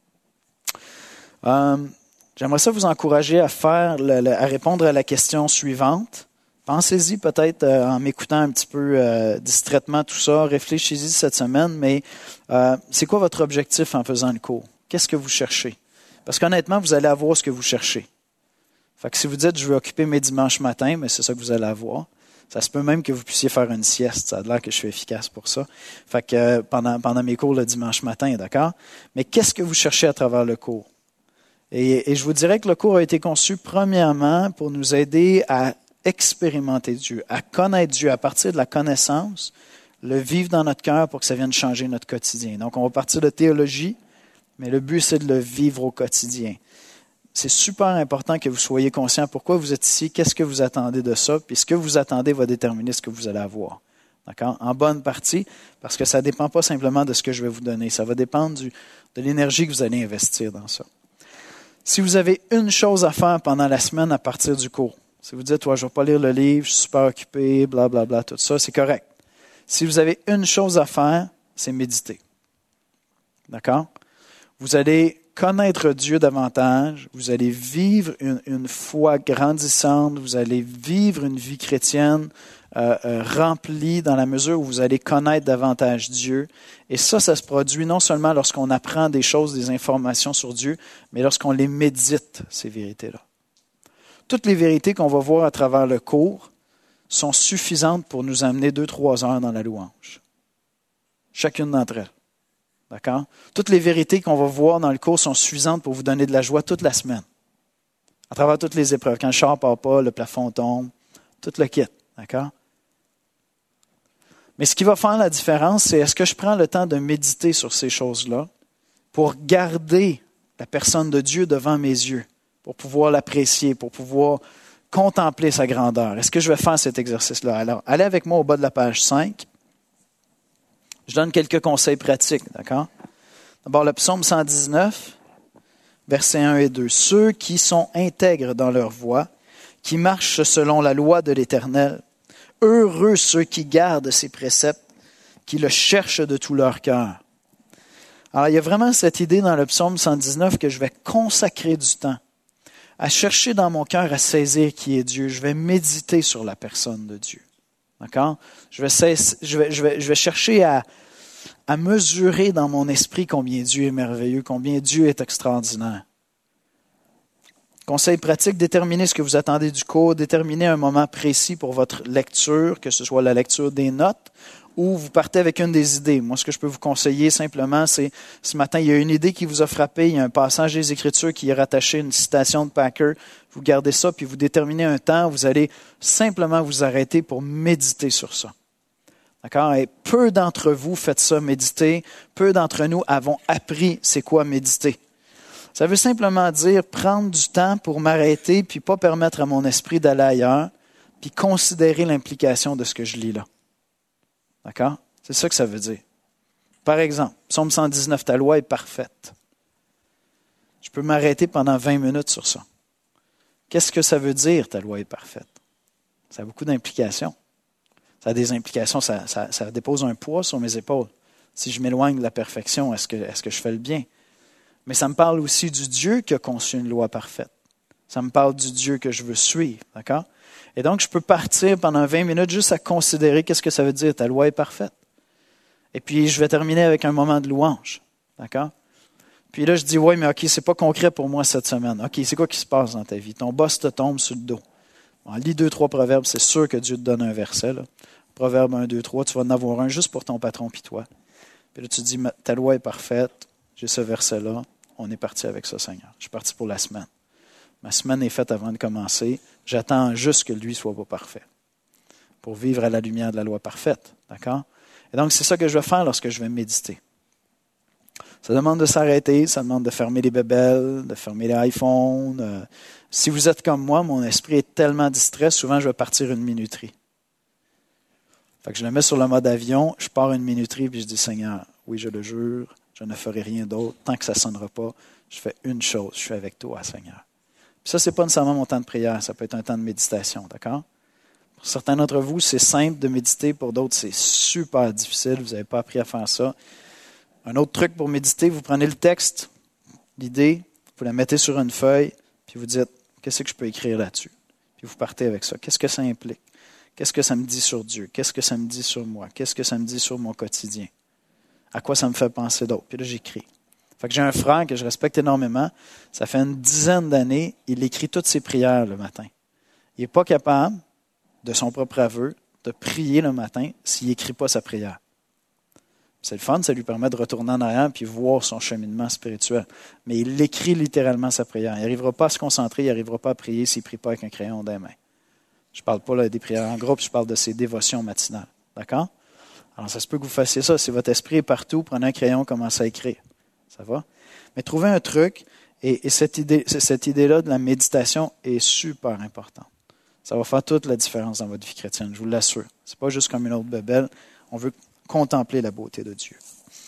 J'aimerais ça vous encourager à répondre à la question suivante. Pensez-y peut-être en m'écoutant un petit peu distraitement tout ça. Réfléchissez-y cette semaine, mais c'est quoi votre objectif en faisant le cours? Qu'est-ce que vous cherchez? Parce qu'honnêtement, vous allez avoir ce que vous cherchez. Fait que si vous dites, je vais occuper mes dimanches matins, mais c'est ça que vous allez avoir. Ça se peut même que vous puissiez faire une sieste. Ça a l'air que je suis efficace pour ça. Fait que pendant mes cours le dimanche matin, d'accord? Mais qu'est-ce que vous cherchez à travers le cours? Et je vous dirais que le cours a été conçu premièrement pour nous aider à expérimenter Dieu, à connaître Dieu, à partir de la connaissance, le vivre dans notre cœur pour que ça vienne changer notre quotidien. Donc, on va partir de théologie, mais le but, c'est de le vivre au quotidien. c'est super important que vous soyez conscient pourquoi vous êtes ici, qu'est-ce que vous attendez de ça, puis ce que vous attendez va déterminer ce que vous allez avoir. D'accord? En bonne partie, parce que ça ne dépend pas simplement de ce que je vais vous donner. Ça va dépendre de l'énergie que vous allez investir dans ça. Si vous avez une chose à faire pendant la semaine à partir du cours, si vous dites, je ne vais pas lire le livre, je suis super occupé, blablabla, tout ça, c'est correct. Si vous avez une chose à faire, c'est méditer. D'accord? Vous allez connaître Dieu davantage, vous allez vivre une foi grandissante, vous allez vivre une vie chrétienne remplie dans la mesure où vous allez connaître davantage Dieu. Et ça se produit non seulement lorsqu'on apprend des choses, des informations sur Dieu, mais lorsqu'on les médite, ces vérités-là. Toutes les vérités qu'on va voir à travers le cours sont suffisantes pour nous amener 2-3 heures dans la louange. Chacune d'entre elles. D'accord? Toutes les vérités qu'on va voir dans le cours sont suffisantes pour vous donner de la joie toute la semaine. À travers toutes les épreuves. Quand le char ne part pas, le plafond tombe, tout le kit. D'accord? Mais ce qui va faire la différence, c'est est-ce que je prends le temps de méditer sur ces choses-là pour garder la personne de Dieu devant mes yeux, pour pouvoir l'apprécier, pour pouvoir contempler sa grandeur. Est-ce que je vais faire cet exercice-là? Alors, allez avec moi au bas de la page 5. Je donne quelques conseils pratiques, d'accord? D'abord, le psaume 119, versets 1 et 2. « Ceux qui sont intègres dans leur voie, qui marchent selon la loi de l'Éternel, heureux ceux qui gardent ses préceptes, qui le cherchent de tout leur cœur. » Alors, il y a vraiment cette idée dans le psaume 119 que je vais consacrer du temps à chercher dans mon cœur à saisir qui est Dieu. Je vais méditer sur la personne de Dieu. D'accord? Je vais chercher à mesurer dans mon esprit combien Dieu est merveilleux, combien Dieu est extraordinaire. Conseil pratique, déterminez ce que vous attendez du cours, déterminez un moment précis pour votre lecture, que ce soit la lecture des notes ou vous partez avec une des idées. Moi, ce que je peux vous conseiller simplement, c'est ce matin, il y a une idée qui vous a frappé, il y a un passage des Écritures qui est rattaché à une citation de Packer. Vous gardez ça, puis vous déterminez un temps, vous allez simplement vous arrêter pour méditer sur ça. D'accord? Et peu d'entre vous faites ça, méditer. Peu d'entre nous avons appris c'est quoi méditer. Ça veut simplement dire prendre du temps pour m'arrêter, puis pas permettre à mon esprit d'aller ailleurs, puis considérer l'implication de ce que je lis là. D'accord? C'est ça que ça veut dire. Par exemple, psaume 119, ta loi est parfaite. Je peux m'arrêter pendant 20 minutes sur ça. Qu'est-ce que ça veut dire, ta loi est parfaite? Ça a beaucoup d'implications. Ça a des implications, ça dépose un poids sur mes épaules. Si je m'éloigne de la perfection, est-ce que je fais le bien? Mais ça me parle aussi du Dieu qui a conçu une loi parfaite. Ça me parle du Dieu que je veux suivre, d'accord? Et donc, je peux partir pendant 20 minutes juste à considérer qu'est-ce que ça veut dire, ta loi est parfaite. Et puis, je vais terminer avec un moment de louange, d'accord? Puis là, je dis, oui, mais OK, c'est pas concret pour moi cette semaine. OK, c'est quoi qui se passe dans ta vie? Ton boss te tombe sur le dos. Bon, lis 2-3 proverbes, c'est sûr que Dieu te donne un verset, là. Proverbe 1, 2, 3, tu vas en avoir un juste pour ton patron puis toi. Puis là, tu dis, ta loi est parfaite, j'ai ce verset-là, on est parti avec ça, Seigneur. Je suis parti pour la semaine. Ma semaine est faite avant de commencer. J'attends juste que lui ne soit pas parfait pour vivre à la lumière de la loi parfaite. D'accord? Et donc, c'est ça que je vais faire lorsque je vais méditer. Ça demande de s'arrêter, ça demande de fermer les bébelles, de fermer les iPhones. Si vous êtes comme moi, mon esprit est tellement distrait, souvent je vais partir une minuterie. Fait que je le mets sur le mode avion, je pars une minuterie, puis je dis, Seigneur, oui, je le jure, je ne ferai rien d'autre. Tant que ça ne sonnera pas, je fais une chose, je suis avec toi, Seigneur. Puis ça, ce n'est pas nécessairement mon temps de prière, ça peut être un temps de méditation, d'accord? Pour certains d'entre vous, c'est simple de méditer, pour d'autres, c'est super difficile, vous n'avez pas appris à faire ça. Un autre truc pour méditer, vous prenez le texte, l'idée, vous la mettez sur une feuille, puis vous dites, qu'est-ce que je peux écrire là-dessus? Puis vous partez avec ça. Qu'est-ce que ça implique? Qu'est-ce que ça me dit sur Dieu? Qu'est-ce que ça me dit sur moi? Qu'est-ce que ça me dit sur mon quotidien? À quoi ça me fait penser d'autre? Puis là, j'écris. Fait que j'ai un frère que je respecte énormément. Ça fait une 10aine d'années, il écrit toutes ses prières le matin. Il n'est pas capable, de son propre aveu, de prier le matin s'il n'écrit pas sa prière. C'est le fun, ça lui permet de retourner en arrière et voir son cheminement spirituel. Mais il écrit littéralement sa prière. Il n'arrivera pas à se concentrer, il n'arrivera pas à prier s'il ne prie pas avec un crayon dans les mains. Je ne parle pas là, des prières en groupe, je parle de ses dévotions matinales. D'accord? Alors, ça se peut que vous fassiez ça. Si votre esprit est partout, prenez un crayon, commencez à écrire. Ça va? Mais trouvez un truc Et cette idée-là de la méditation est super importante. Ça va faire toute la différence dans votre vie chrétienne, je vous l'assure. C'est pas juste comme une autre bébelle. On veut contempler la beauté de Dieu.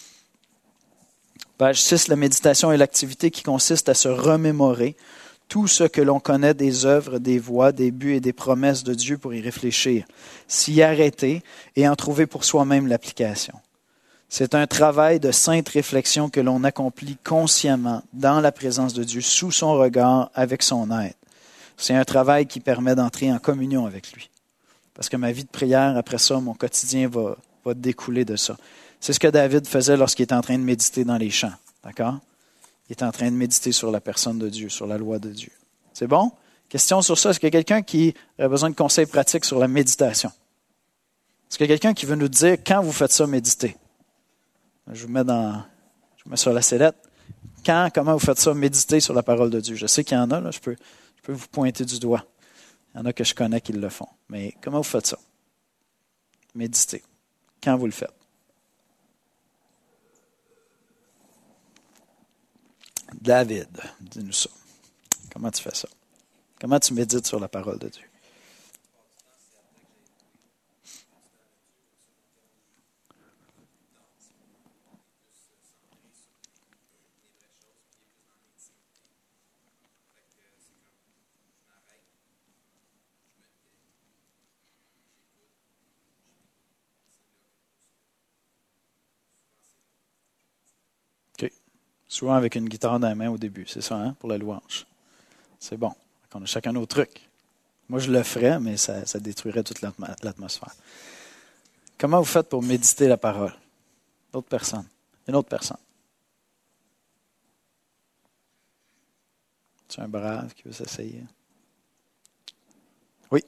Page 6, la méditation est l'activité qui consiste à se remémorer tout ce que l'on connaît des œuvres, des voies, des buts et des promesses de Dieu pour y réfléchir, s'y arrêter et en trouver pour soi-même l'application. C'est un travail de sainte réflexion que l'on accomplit consciemment dans la présence de Dieu, sous son regard, avec son aide. C'est un travail qui permet d'entrer en communion avec lui. Parce que ma vie de prière, après ça, mon quotidien va découler de ça. C'est ce que David faisait lorsqu'il était en train de méditer dans les champs. D'accord? Il était en train de méditer sur la personne de Dieu, sur la loi de Dieu. C'est bon? Question sur ça. Est-ce qu'il y a quelqu'un qui a besoin de conseils pratiques sur la méditation? Est-ce qu'il y a quelqu'un qui veut nous dire quand vous faites ça, méditer? Je vous mets sur la sellette. Comment vous faites ça, méditer sur la parole de Dieu? Je sais qu'il y en a, là, je peux vous pointer du doigt. Il y en a que je connais qui le font. Mais comment vous faites ça? Méditer. Quand vous le faites? David, dis-nous ça. Comment tu fais ça? Comment tu médites sur la parole de Dieu? OK. Souvent avec une guitare dans la main au début, c'est ça, hein, pour la louange. C'est bon. On a chacun nos trucs. Moi, je le ferais, mais ça détruirait toute l'atmosphère. Comment vous faites pour méditer la parole? D'autres personnes. Une autre personne. Tu es un brave qui veut s'essayer? Oui.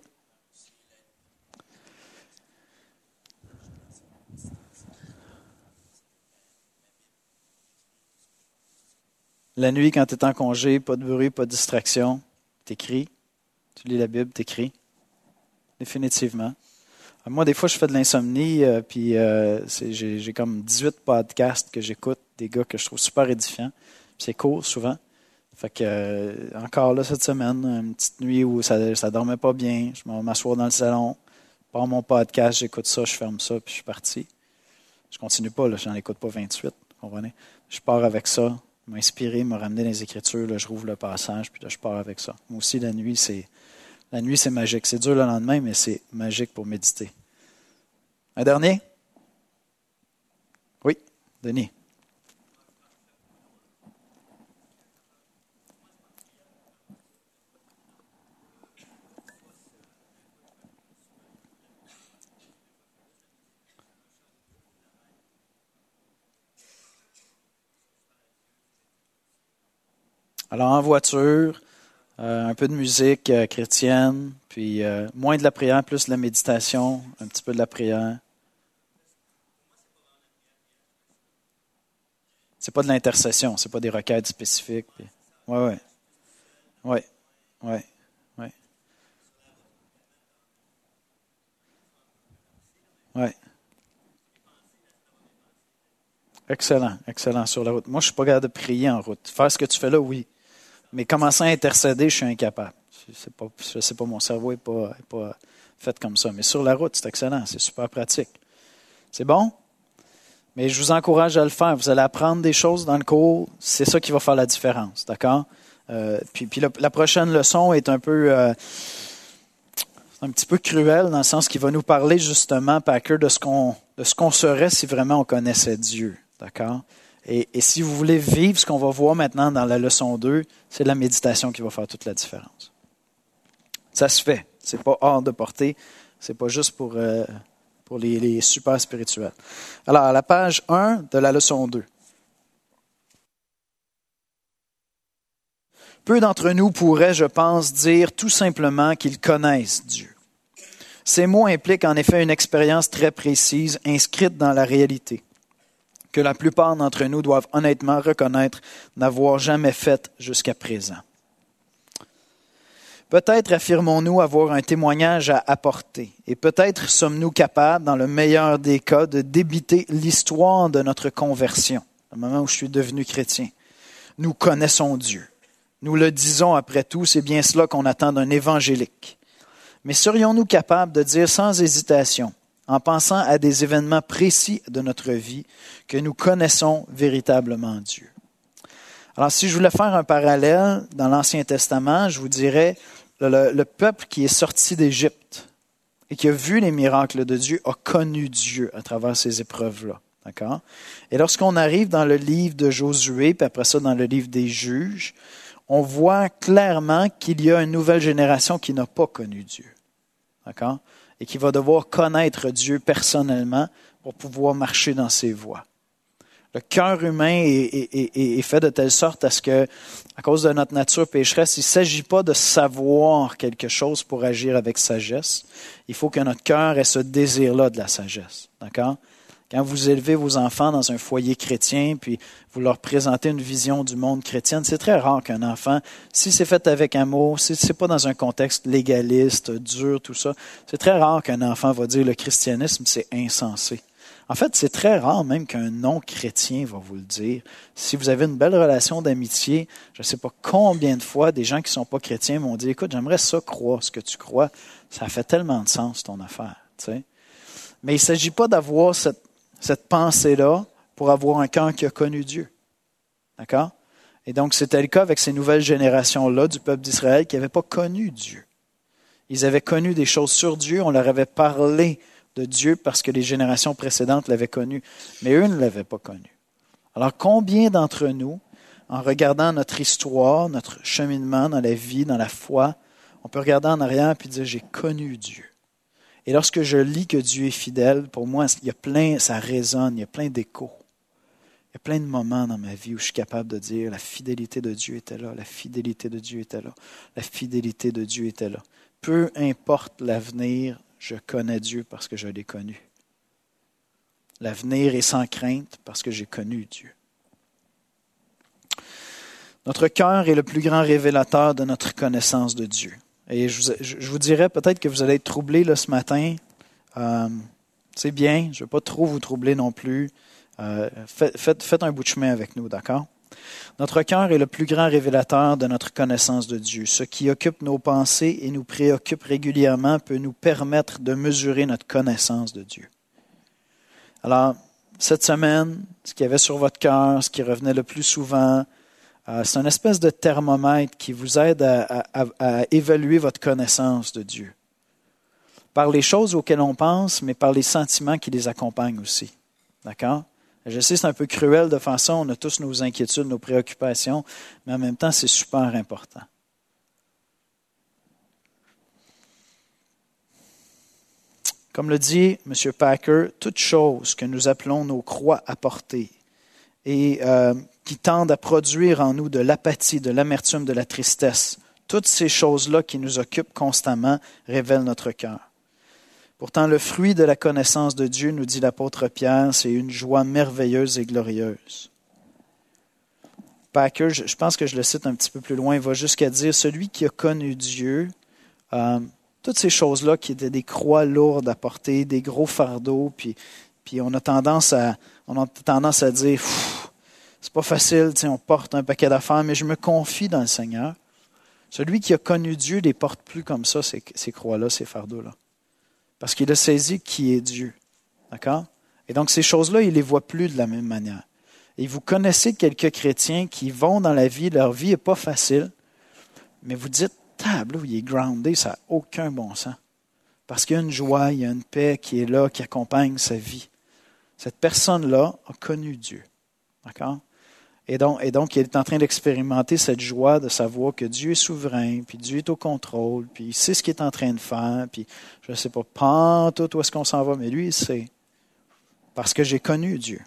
La nuit, quand tu es en congé, pas de bruit, pas de distraction, t'écris. Tu lis la Bible, t'écris. Définitivement. Moi, des fois, je fais de l'insomnie, puis j'ai comme 18 podcasts que j'écoute, des gars que je trouve super édifiants. C'est court, souvent. Fait que, encore là, cette semaine, une petite nuit où ça dormait pas bien, je m'assois dans le salon, je pars mon podcast, j'écoute ça, je ferme ça, puis je suis parti. Je continue pas, là, je n'en écoute pas 28, vous comprenez? Je pars avec ça, m'inspirer, me ramener dans les Écritures, là, je rouvre le passage, puis là, je pars avec ça. Moi aussi, la nuit, c'est magique. C'est dur le lendemain, mais c'est magique pour méditer. Un dernier? Oui, Denis. Alors, en voiture, un peu de musique chrétienne, puis moins de la prière, plus de la méditation, un petit peu de la prière. C'est pas de l'intercession, c'est pas des requêtes spécifiques. Puis... Ouais. Excellent sur la route. Moi, je suis pas capable de prier en route. Faire ce que tu fais là, oui. Mais commencer à intercéder, je suis incapable. C'est pas mon cerveau n'est pas fait comme ça. Mais sur la route, c'est excellent, c'est super pratique. C'est bon? Mais je vous encourage à le faire. Vous allez apprendre des choses dans le cours. C'est ça qui va faire la différence, d'accord? Puis la prochaine leçon est un petit peu cruelle dans le sens qu'il va nous parler justement, Packer, de ce qu'on serait si vraiment on connaissait Dieu, d'accord? Et si vous voulez vivre ce qu'on va voir maintenant dans la leçon 2, c'est la méditation qui va faire toute la différence. Ça se fait. C'est pas hors de portée. C'est pas juste pour les super spirituels. Alors, à la page 1 de la leçon 2. Peu d'entre nous pourraient, je pense, dire tout simplement qu'ils connaissent Dieu. Ces mots impliquent en effet une expérience très précise, inscrite dans la réalité, que la plupart d'entre nous doivent honnêtement reconnaître n'avoir jamais faite jusqu'à présent. Peut-être affirmons-nous avoir un témoignage à apporter, et peut-être sommes-nous capables, dans le meilleur des cas, de débiter l'histoire de notre conversion, le moment où je suis devenu chrétien. Nous connaissons Dieu. Nous le disons après tout, c'est bien cela qu'on attend d'un évangélique. Mais serions-nous capables de dire sans hésitation, en pensant à des événements précis de notre vie, que nous connaissons véritablement Dieu? Alors, si je voulais faire un parallèle dans l'Ancien Testament, je vous dirais, le peuple qui est sorti d'Égypte et qui a vu les miracles de Dieu a connu Dieu à travers ces épreuves-là. D'accord? Et lorsqu'on arrive dans le livre de Josué, puis après ça dans le livre des Juges, on voit clairement qu'il y a une nouvelle génération qui n'a pas connu Dieu. D'accord? Et qui va devoir connaître Dieu personnellement pour pouvoir marcher dans ses voies. Le cœur humain est fait de telle sorte à ce que, à cause de notre nature pécheresse, il ne s'agit pas de savoir quelque chose pour agir avec sagesse. Il faut que notre cœur ait ce désir-là de la sagesse. D'accord? Quand vous élevez vos enfants dans un foyer chrétien, puis vous leur présentez une vision du monde chrétien, c'est très rare qu'un enfant, si c'est fait avec amour, si c'est pas dans un contexte légaliste, dur, tout ça, c'est très rare qu'un enfant va dire le christianisme, c'est insensé. En fait, c'est très rare même qu'un non-chrétien va vous le dire. Si vous avez une belle relation d'amitié, je ne sais pas combien de fois des gens qui ne sont pas chrétiens m'ont dit « Écoute, j'aimerais ça croire ce que tu crois. Ça fait tellement de sens, ton affaire. » Tu sais? Mais il ne s'agit pas d'avoir cette pensée-là pour avoir un cœur qui a connu Dieu. D'accord? Et donc, c'était le cas avec ces nouvelles générations-là du peuple d'Israël qui n'avaient pas connu Dieu. Ils avaient connu des choses sur Dieu, on leur avait parlé de Dieu parce que les générations précédentes l'avaient connu, mais eux ne l'avaient pas connu. Alors, combien d'entre nous, en regardant notre histoire, notre cheminement dans la vie, dans la foi, on peut regarder en arrière et dire « J'ai connu Dieu ». Et lorsque je lis que Dieu est fidèle, pour moi, ça résonne, il y a plein d'échos. Il y a plein de moments dans ma vie où je suis capable de dire « La fidélité de Dieu était là, la fidélité de Dieu était là, la fidélité de Dieu était là ». Peu importe l'avenir, je connais Dieu parce que je l'ai connu. L'avenir est sans crainte parce que j'ai connu Dieu. Notre cœur est le plus grand révélateur de notre connaissance de Dieu. Et je vous dirais peut-être que vous allez être troublés là, ce matin. C'est bien, je ne veux pas trop vous troubler non plus. Faites un bout de chemin avec nous, d'accord? Notre cœur est le plus grand révélateur de notre connaissance de Dieu. Ce qui occupe nos pensées et nous préoccupe régulièrement peut nous permettre de mesurer notre connaissance de Dieu. Alors, cette semaine, ce qu'il y avait sur votre cœur, ce qui revenait le plus souvent, c'est une espèce de thermomètre qui vous aide à évaluer votre connaissance de Dieu. Par les choses auxquelles on pense, mais par les sentiments qui les accompagnent aussi. D'accord? Je sais, c'est un peu cruel de faire ça, on a tous nos inquiétudes, nos préoccupations, mais en même temps, c'est super important. Comme le dit M. Packer, toute chose que nous appelons nos croix à porter et qui tendent à produire en nous de l'apathie, de l'amertume, de la tristesse, toutes ces choses-là qui nous occupent constamment révèlent notre cœur. Pourtant, le fruit de la connaissance de Dieu, nous dit l'apôtre Pierre, c'est une joie merveilleuse et glorieuse. Packer, je pense que je le cite un petit peu plus loin, il va jusqu'à dire, celui qui a connu Dieu, toutes ces choses-là qui étaient des croix lourdes à porter, des gros fardeaux, puis on a tendance à dire, c'est pas facile, on porte un paquet d'affaires, mais je me confie dans le Seigneur. Celui qui a connu Dieu ne les porte plus comme ça, ces croix-là, ces fardeaux-là. Parce qu'il a saisi qui est Dieu. D'accord? Et donc, ces choses-là, il ne les voit plus de la même manière. Et vous connaissez quelques chrétiens qui vont dans la vie, leur vie n'est pas facile, mais vous dites, tableau, il est groundé, ça n'a aucun bon sens. Parce qu'il y a une joie, il y a une paix qui est là, qui accompagne sa vie. Cette personne-là a connu Dieu. D'accord? Et donc, il est en train d'expérimenter cette joie de savoir que Dieu est souverain, puis Dieu est au contrôle, puis il sait ce qu'il est en train de faire, puis je ne sais pas tout où est-ce qu'on s'en va, mais lui, il sait. Parce que j'ai connu Dieu.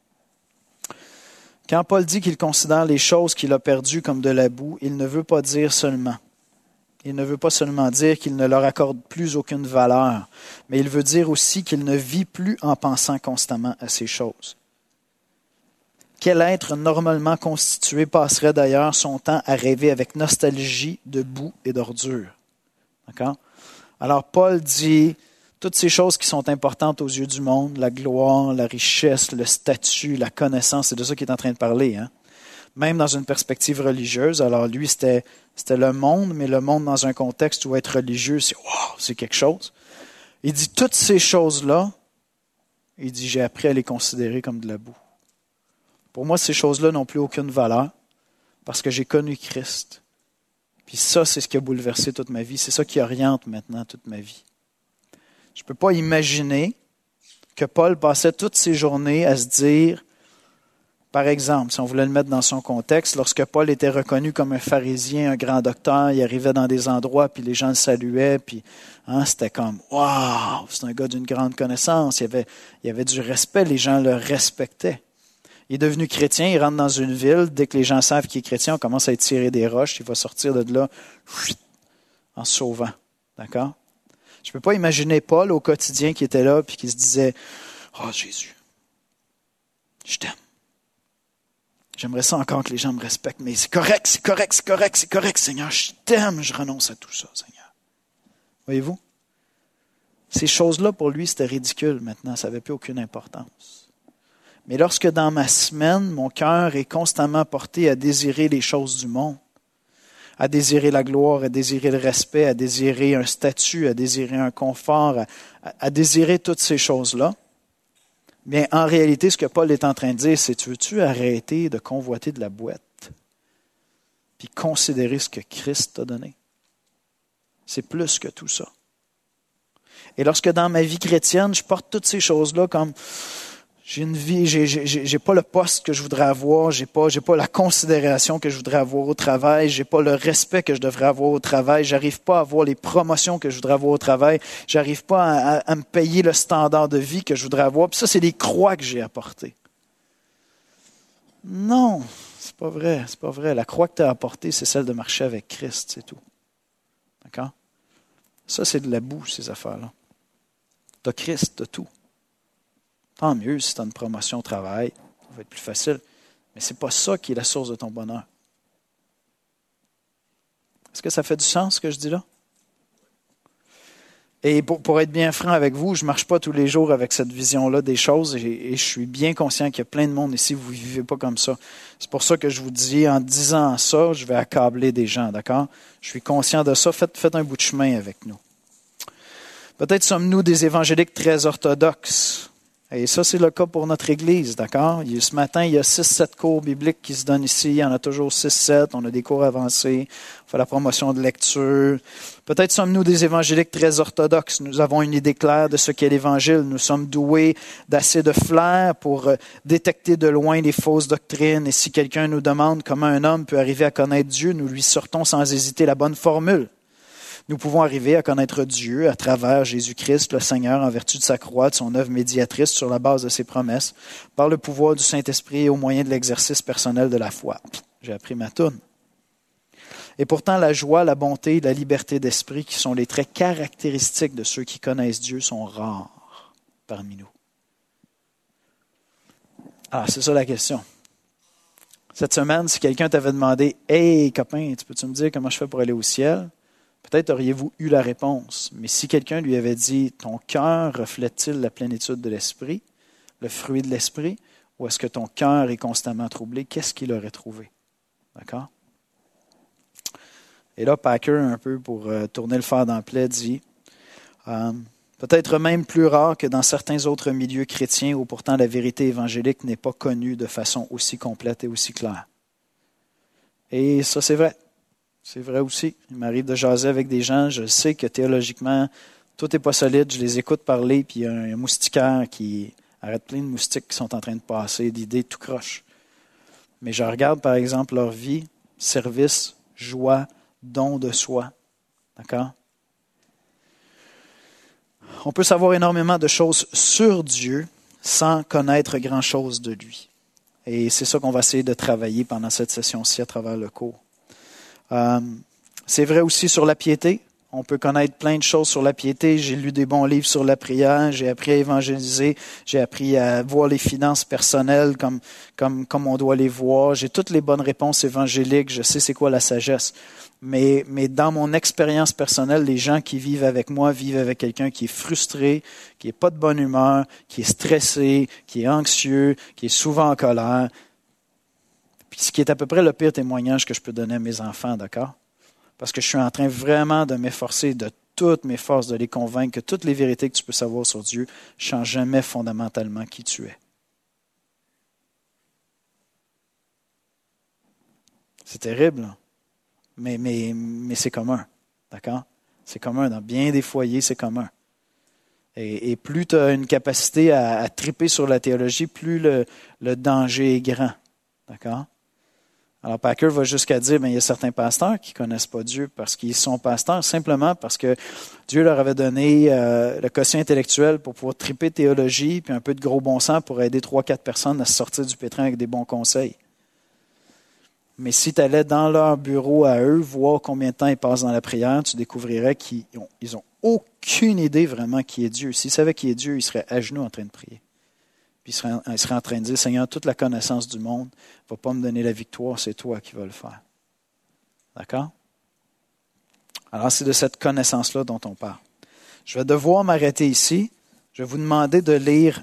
Quand Paul dit qu'il considère les choses qu'il a perdues comme de la boue, il ne veut pas dire seulement. Il ne veut pas seulement dire qu'il ne leur accorde plus aucune valeur, mais il veut dire aussi qu'il ne vit plus en pensant constamment à ces choses. Quel être normalement constitué passerait d'ailleurs son temps à rêver avec nostalgie de boue et d'ordure? D'accord? Alors Paul dit toutes ces choses qui sont importantes aux yeux du monde, la gloire, la richesse, le statut, la connaissance, c'est de ça qu'il est en train de parler. même dans une perspective religieuse. Alors lui, c'était le monde, mais le monde dans un contexte où être religieux, c'est quelque chose. Il dit, toutes ces choses-là, il dit, j'ai appris à les considérer comme de la boue. Pour moi, ces choses-là n'ont plus aucune valeur parce que j'ai connu Christ. Puis ça, c'est ce qui a bouleversé toute ma vie. C'est ça qui oriente maintenant toute ma vie. Je ne peux pas imaginer que Paul passait toutes ses journées à se dire, par exemple, si on voulait le mettre dans son contexte, lorsque Paul était reconnu comme un pharisien, un grand docteur, il arrivait dans des endroits, puis les gens le saluaient, puis c'était comme « Wow, c'est un gars d'une grande connaissance ». Il y avait du respect, les gens le respectaient. Il est devenu chrétien, il rentre dans une ville, dès que les gens savent qu'il est chrétien, on commence à lui tirer des roches, il va sortir de là en se sauvant. D'accord? Je ne peux pas imaginer Paul au quotidien qui était là, puis qui se disait « Oh Jésus, je t'aime. J'aimerais ça encore que les gens me respectent, mais c'est correct, Seigneur, je t'aime, je renonce à tout ça, Seigneur. » Voyez-vous? Ces choses-là, pour lui, c'était ridicule maintenant, ça n'avait plus aucune importance. Mais lorsque dans ma semaine, mon cœur est constamment porté à désirer les choses du monde, à désirer la gloire, à désirer le respect, à désirer un statut, à désirer un confort, à désirer toutes ces choses-là, bien, en réalité, ce que Paul est en train de dire, c'est, tu veux-tu arrêter de convoiter de la boîte, puis considérer ce que Christ t'a donné? C'est plus que tout ça. Et lorsque dans ma vie chrétienne, je porte toutes ces choses-là comme... J'ai une vie, j'ai pas le poste que je voudrais avoir, j'ai pas la considération que je voudrais avoir au travail, j'ai pas le respect que je devrais avoir au travail, j'arrive pas à avoir les promotions que je voudrais avoir au travail, j'arrive pas à me payer le standard de vie que je voudrais avoir. Puis ça, c'est les croix que j'ai apportées. Non, c'est pas vrai. La croix que tu as apportée, c'est celle de marcher avec Christ, c'est tout. D'accord? Ça, c'est de la boue, ces affaires-là. Tu as Christ, tu as tout. Tant mieux si tu as une promotion au travail, ça va être plus facile. Mais ce n'est pas ça qui est la source de ton bonheur. Est-ce que ça fait du sens ce que je dis là? Et pour être bien franc avec vous, je ne marche pas tous les jours avec cette vision-là des choses et je suis bien conscient qu'il y a plein de monde ici, vous ne vivez pas comme ça. C'est pour ça que je vous dis, en disant ça, je vais accabler des gens, d'accord? Je suis conscient de ça. Faites un bout de chemin avec nous. Peut-être sommes-nous des évangéliques très orthodoxes. Et ça, c'est le cas pour notre Église, d'accord? Ce matin, il y a 6-7 cours bibliques qui se donnent ici. Il y en a toujours 6-7. On a des cours avancés. On fait la promotion de lecture. Peut-être sommes-nous des évangéliques très orthodoxes. Nous avons une idée claire de ce qu'est l'Évangile. Nous sommes doués d'assez de flair pour détecter de loin les fausses doctrines. Et si quelqu'un nous demande comment un homme peut arriver à connaître Dieu, nous lui sortons sans hésiter la bonne formule. Nous pouvons arriver à connaître Dieu à travers Jésus-Christ, le Seigneur, en vertu de sa croix, de son œuvre médiatrice sur la base de ses promesses, par le pouvoir du Saint-Esprit et au moyen de l'exercice personnel de la foi. J'ai appris ma toune. Et pourtant, la joie, la bonté et la liberté d'esprit, qui sont les traits caractéristiques de ceux qui connaissent Dieu, sont rares parmi nous. Ah, c'est ça la question. Cette semaine, si quelqu'un t'avait demandé « Hey, copain, peux-tu me dire comment je fais pour aller au ciel? » Peut-être auriez-vous eu la réponse, mais si quelqu'un lui avait dit « Ton cœur reflète-t-il la plénitude de l'esprit, le fruit de l'esprit, ou est-ce que ton cœur est constamment troublé? » Qu'est-ce qu'il aurait trouvé? D'accord? Et là, Packer, un peu pour tourner le fer dans la plaie, dit peut-être même plus rare que dans certains autres milieux chrétiens où pourtant la vérité évangélique n'est pas connue de façon aussi complète et aussi claire. Et ça, c'est vrai. C'est vrai aussi. Il m'arrive de jaser avec des gens. Je sais que théologiquement, tout n'est pas solide. Je les écoute parler, puis il y a un moustiquaire qui arrête plein de moustiques qui sont en train de passer, d'idées tout croche. Mais je regarde, par exemple, leur vie, service, joie, don de soi. D'accord? On peut savoir énormément de choses sur Dieu sans connaître grand-chose de lui. Et c'est ça qu'on va essayer de travailler pendant cette session-ci à travers le cours. C'est vrai aussi sur la piété. On peut connaître plein de choses sur la piété. J'ai lu des bons livres sur la prière. J'ai appris à évangéliser. J'ai appris à voir les finances personnelles comme on doit les voir. J'ai toutes les bonnes réponses évangéliques. Je sais c'est quoi la sagesse. Mais dans mon expérience personnelle, les gens qui vivent avec moi vivent avec quelqu'un qui est frustré, qui n'est pas de bonne humeur, qui est stressé, qui est anxieux, qui est souvent en colère. Puis ce qui est à peu près le pire témoignage que je peux donner à mes enfants, d'accord? Parce que je suis en train vraiment de m'efforcer de toutes mes forces, de les convaincre que toutes les vérités que tu peux savoir sur Dieu ne changent jamais fondamentalement qui tu es. C'est terrible, là. Mais c'est commun, d'accord? C'est commun. Dans bien des foyers, c'est commun. Et plus tu as une capacité à triper sur la théologie, plus le danger est grand, d'accord? Alors, Packer va jusqu'à dire, il y a certains pasteurs qui ne connaissent pas Dieu parce qu'ils sont pasteurs simplement parce que Dieu leur avait donné le quotient intellectuel pour pouvoir triper théologie, puis un peu de gros bon sens pour aider 3-4 personnes à se sortir du pétrin avec des bons conseils. Mais si tu allais dans leur bureau à eux, voir combien de temps ils passent dans la prière, tu découvrirais qu'ils n'ont aucune idée vraiment qui est Dieu. S'ils savaient qui est Dieu, ils seraient à genoux en train de prier. Puis ils seraient en train de dire, Seigneur, toute la connaissance du monde ne va pas me donner la victoire, c'est toi qui vas le faire. D'accord? Alors, c'est de cette connaissance-là dont on parle. Je vais devoir m'arrêter ici. Je vais vous demander de lire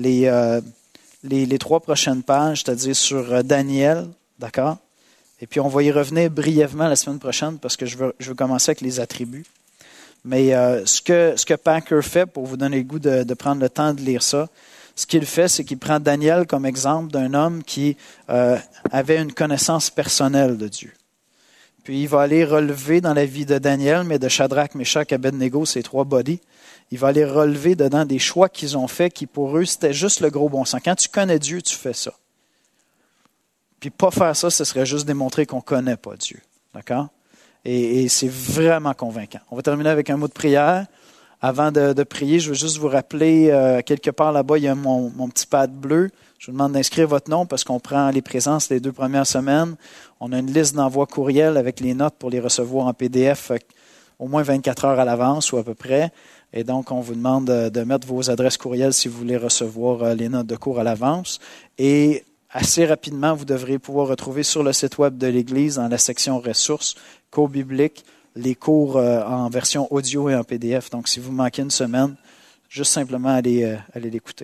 les 3 prochaines pages, c'est-à-dire sur Daniel, d'accord? Et puis, on va y revenir brièvement la semaine prochaine parce que je veux commencer avec les attributs. Mais ce que Packer fait, pour vous donner le goût de prendre le temps de lire ça, ce qu'il fait, c'est qu'il prend Daniel comme exemple d'un homme qui avait une connaissance personnelle de Dieu. Puis il va aller relever dans la vie de Daniel, mais de Shadrach, Meshach, Abednego, ces 3 bodies, il va aller relever dedans des choix qu'ils ont faits qui, pour eux, c'était juste le gros bon sens. Quand tu connais Dieu, tu fais ça. Puis pas faire ça, ce serait juste démontrer qu'on ne connaît pas Dieu. D'accord? Et c'est vraiment convaincant. On va terminer avec un mot de prière. Avant de prier, je veux juste vous rappeler, quelque part là-bas, il y a mon petit pad bleu. Je vous demande d'inscrire votre nom parce qu'on prend les présences les 2 premières semaines. On a une liste d'envoi courriel avec les notes pour les recevoir en PDF au moins 24 heures à l'avance ou à peu près. Et donc, on vous demande de mettre vos adresses courriel si vous voulez recevoir les notes de cours à l'avance. Et assez rapidement, vous devrez pouvoir retrouver sur le site web de l'Église, dans la section ressources, cours bibliques, les cours en version audio et en PDF. Donc, si vous manquez une semaine, juste simplement allez l'écouter.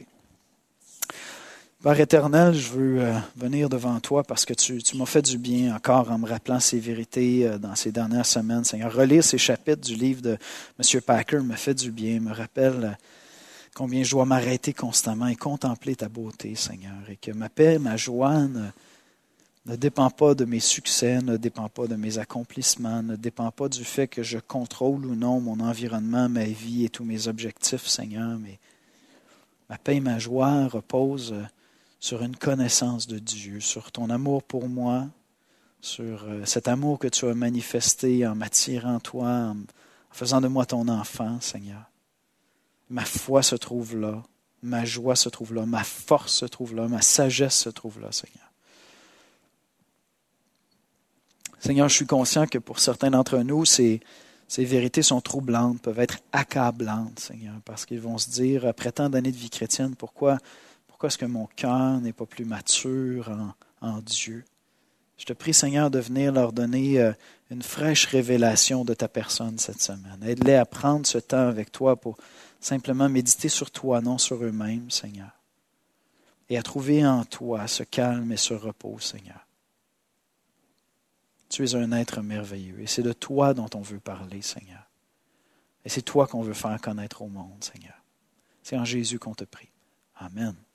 Père éternel, je veux venir devant toi parce que tu m'as fait du bien encore en me rappelant ces vérités dans ces dernières semaines. Seigneur, relire ces chapitres du livre de M. Packer me fait du bien, me rappelle combien je dois m'arrêter constamment et contempler ta beauté, Seigneur, et que ma paix, ma joie ne dépend pas de mes succès, ne dépend pas de mes accomplissements, ne dépend pas du fait que je contrôle ou non mon environnement, ma vie et tous mes objectifs, Seigneur, mais ma paix et ma joie reposent sur une connaissance de Dieu, sur ton amour pour moi, sur cet amour que tu as manifesté en m'attirant toi, en faisant de moi ton enfant, Seigneur. Ma foi se trouve là, ma joie se trouve là, ma force se trouve là, ma sagesse se trouve là, Seigneur. Seigneur, je suis conscient que pour certains d'entre nous, ces vérités sont troublantes, peuvent être accablantes, Seigneur, parce qu'ils vont se dire, après tant d'années de vie chrétienne, pourquoi est-ce que mon cœur n'est pas plus mature en Dieu? Je te prie, Seigneur, de venir leur donner une fraîche révélation de ta personne cette semaine. Aide-les à prendre ce temps avec toi pour simplement méditer sur toi, non sur eux-mêmes, Seigneur. Et à trouver en toi ce calme et ce repos, Seigneur. Tu es un être merveilleux et c'est de toi dont on veut parler, Seigneur. Et c'est toi qu'on veut faire connaître au monde, Seigneur. C'est en Jésus qu'on te prie. Amen.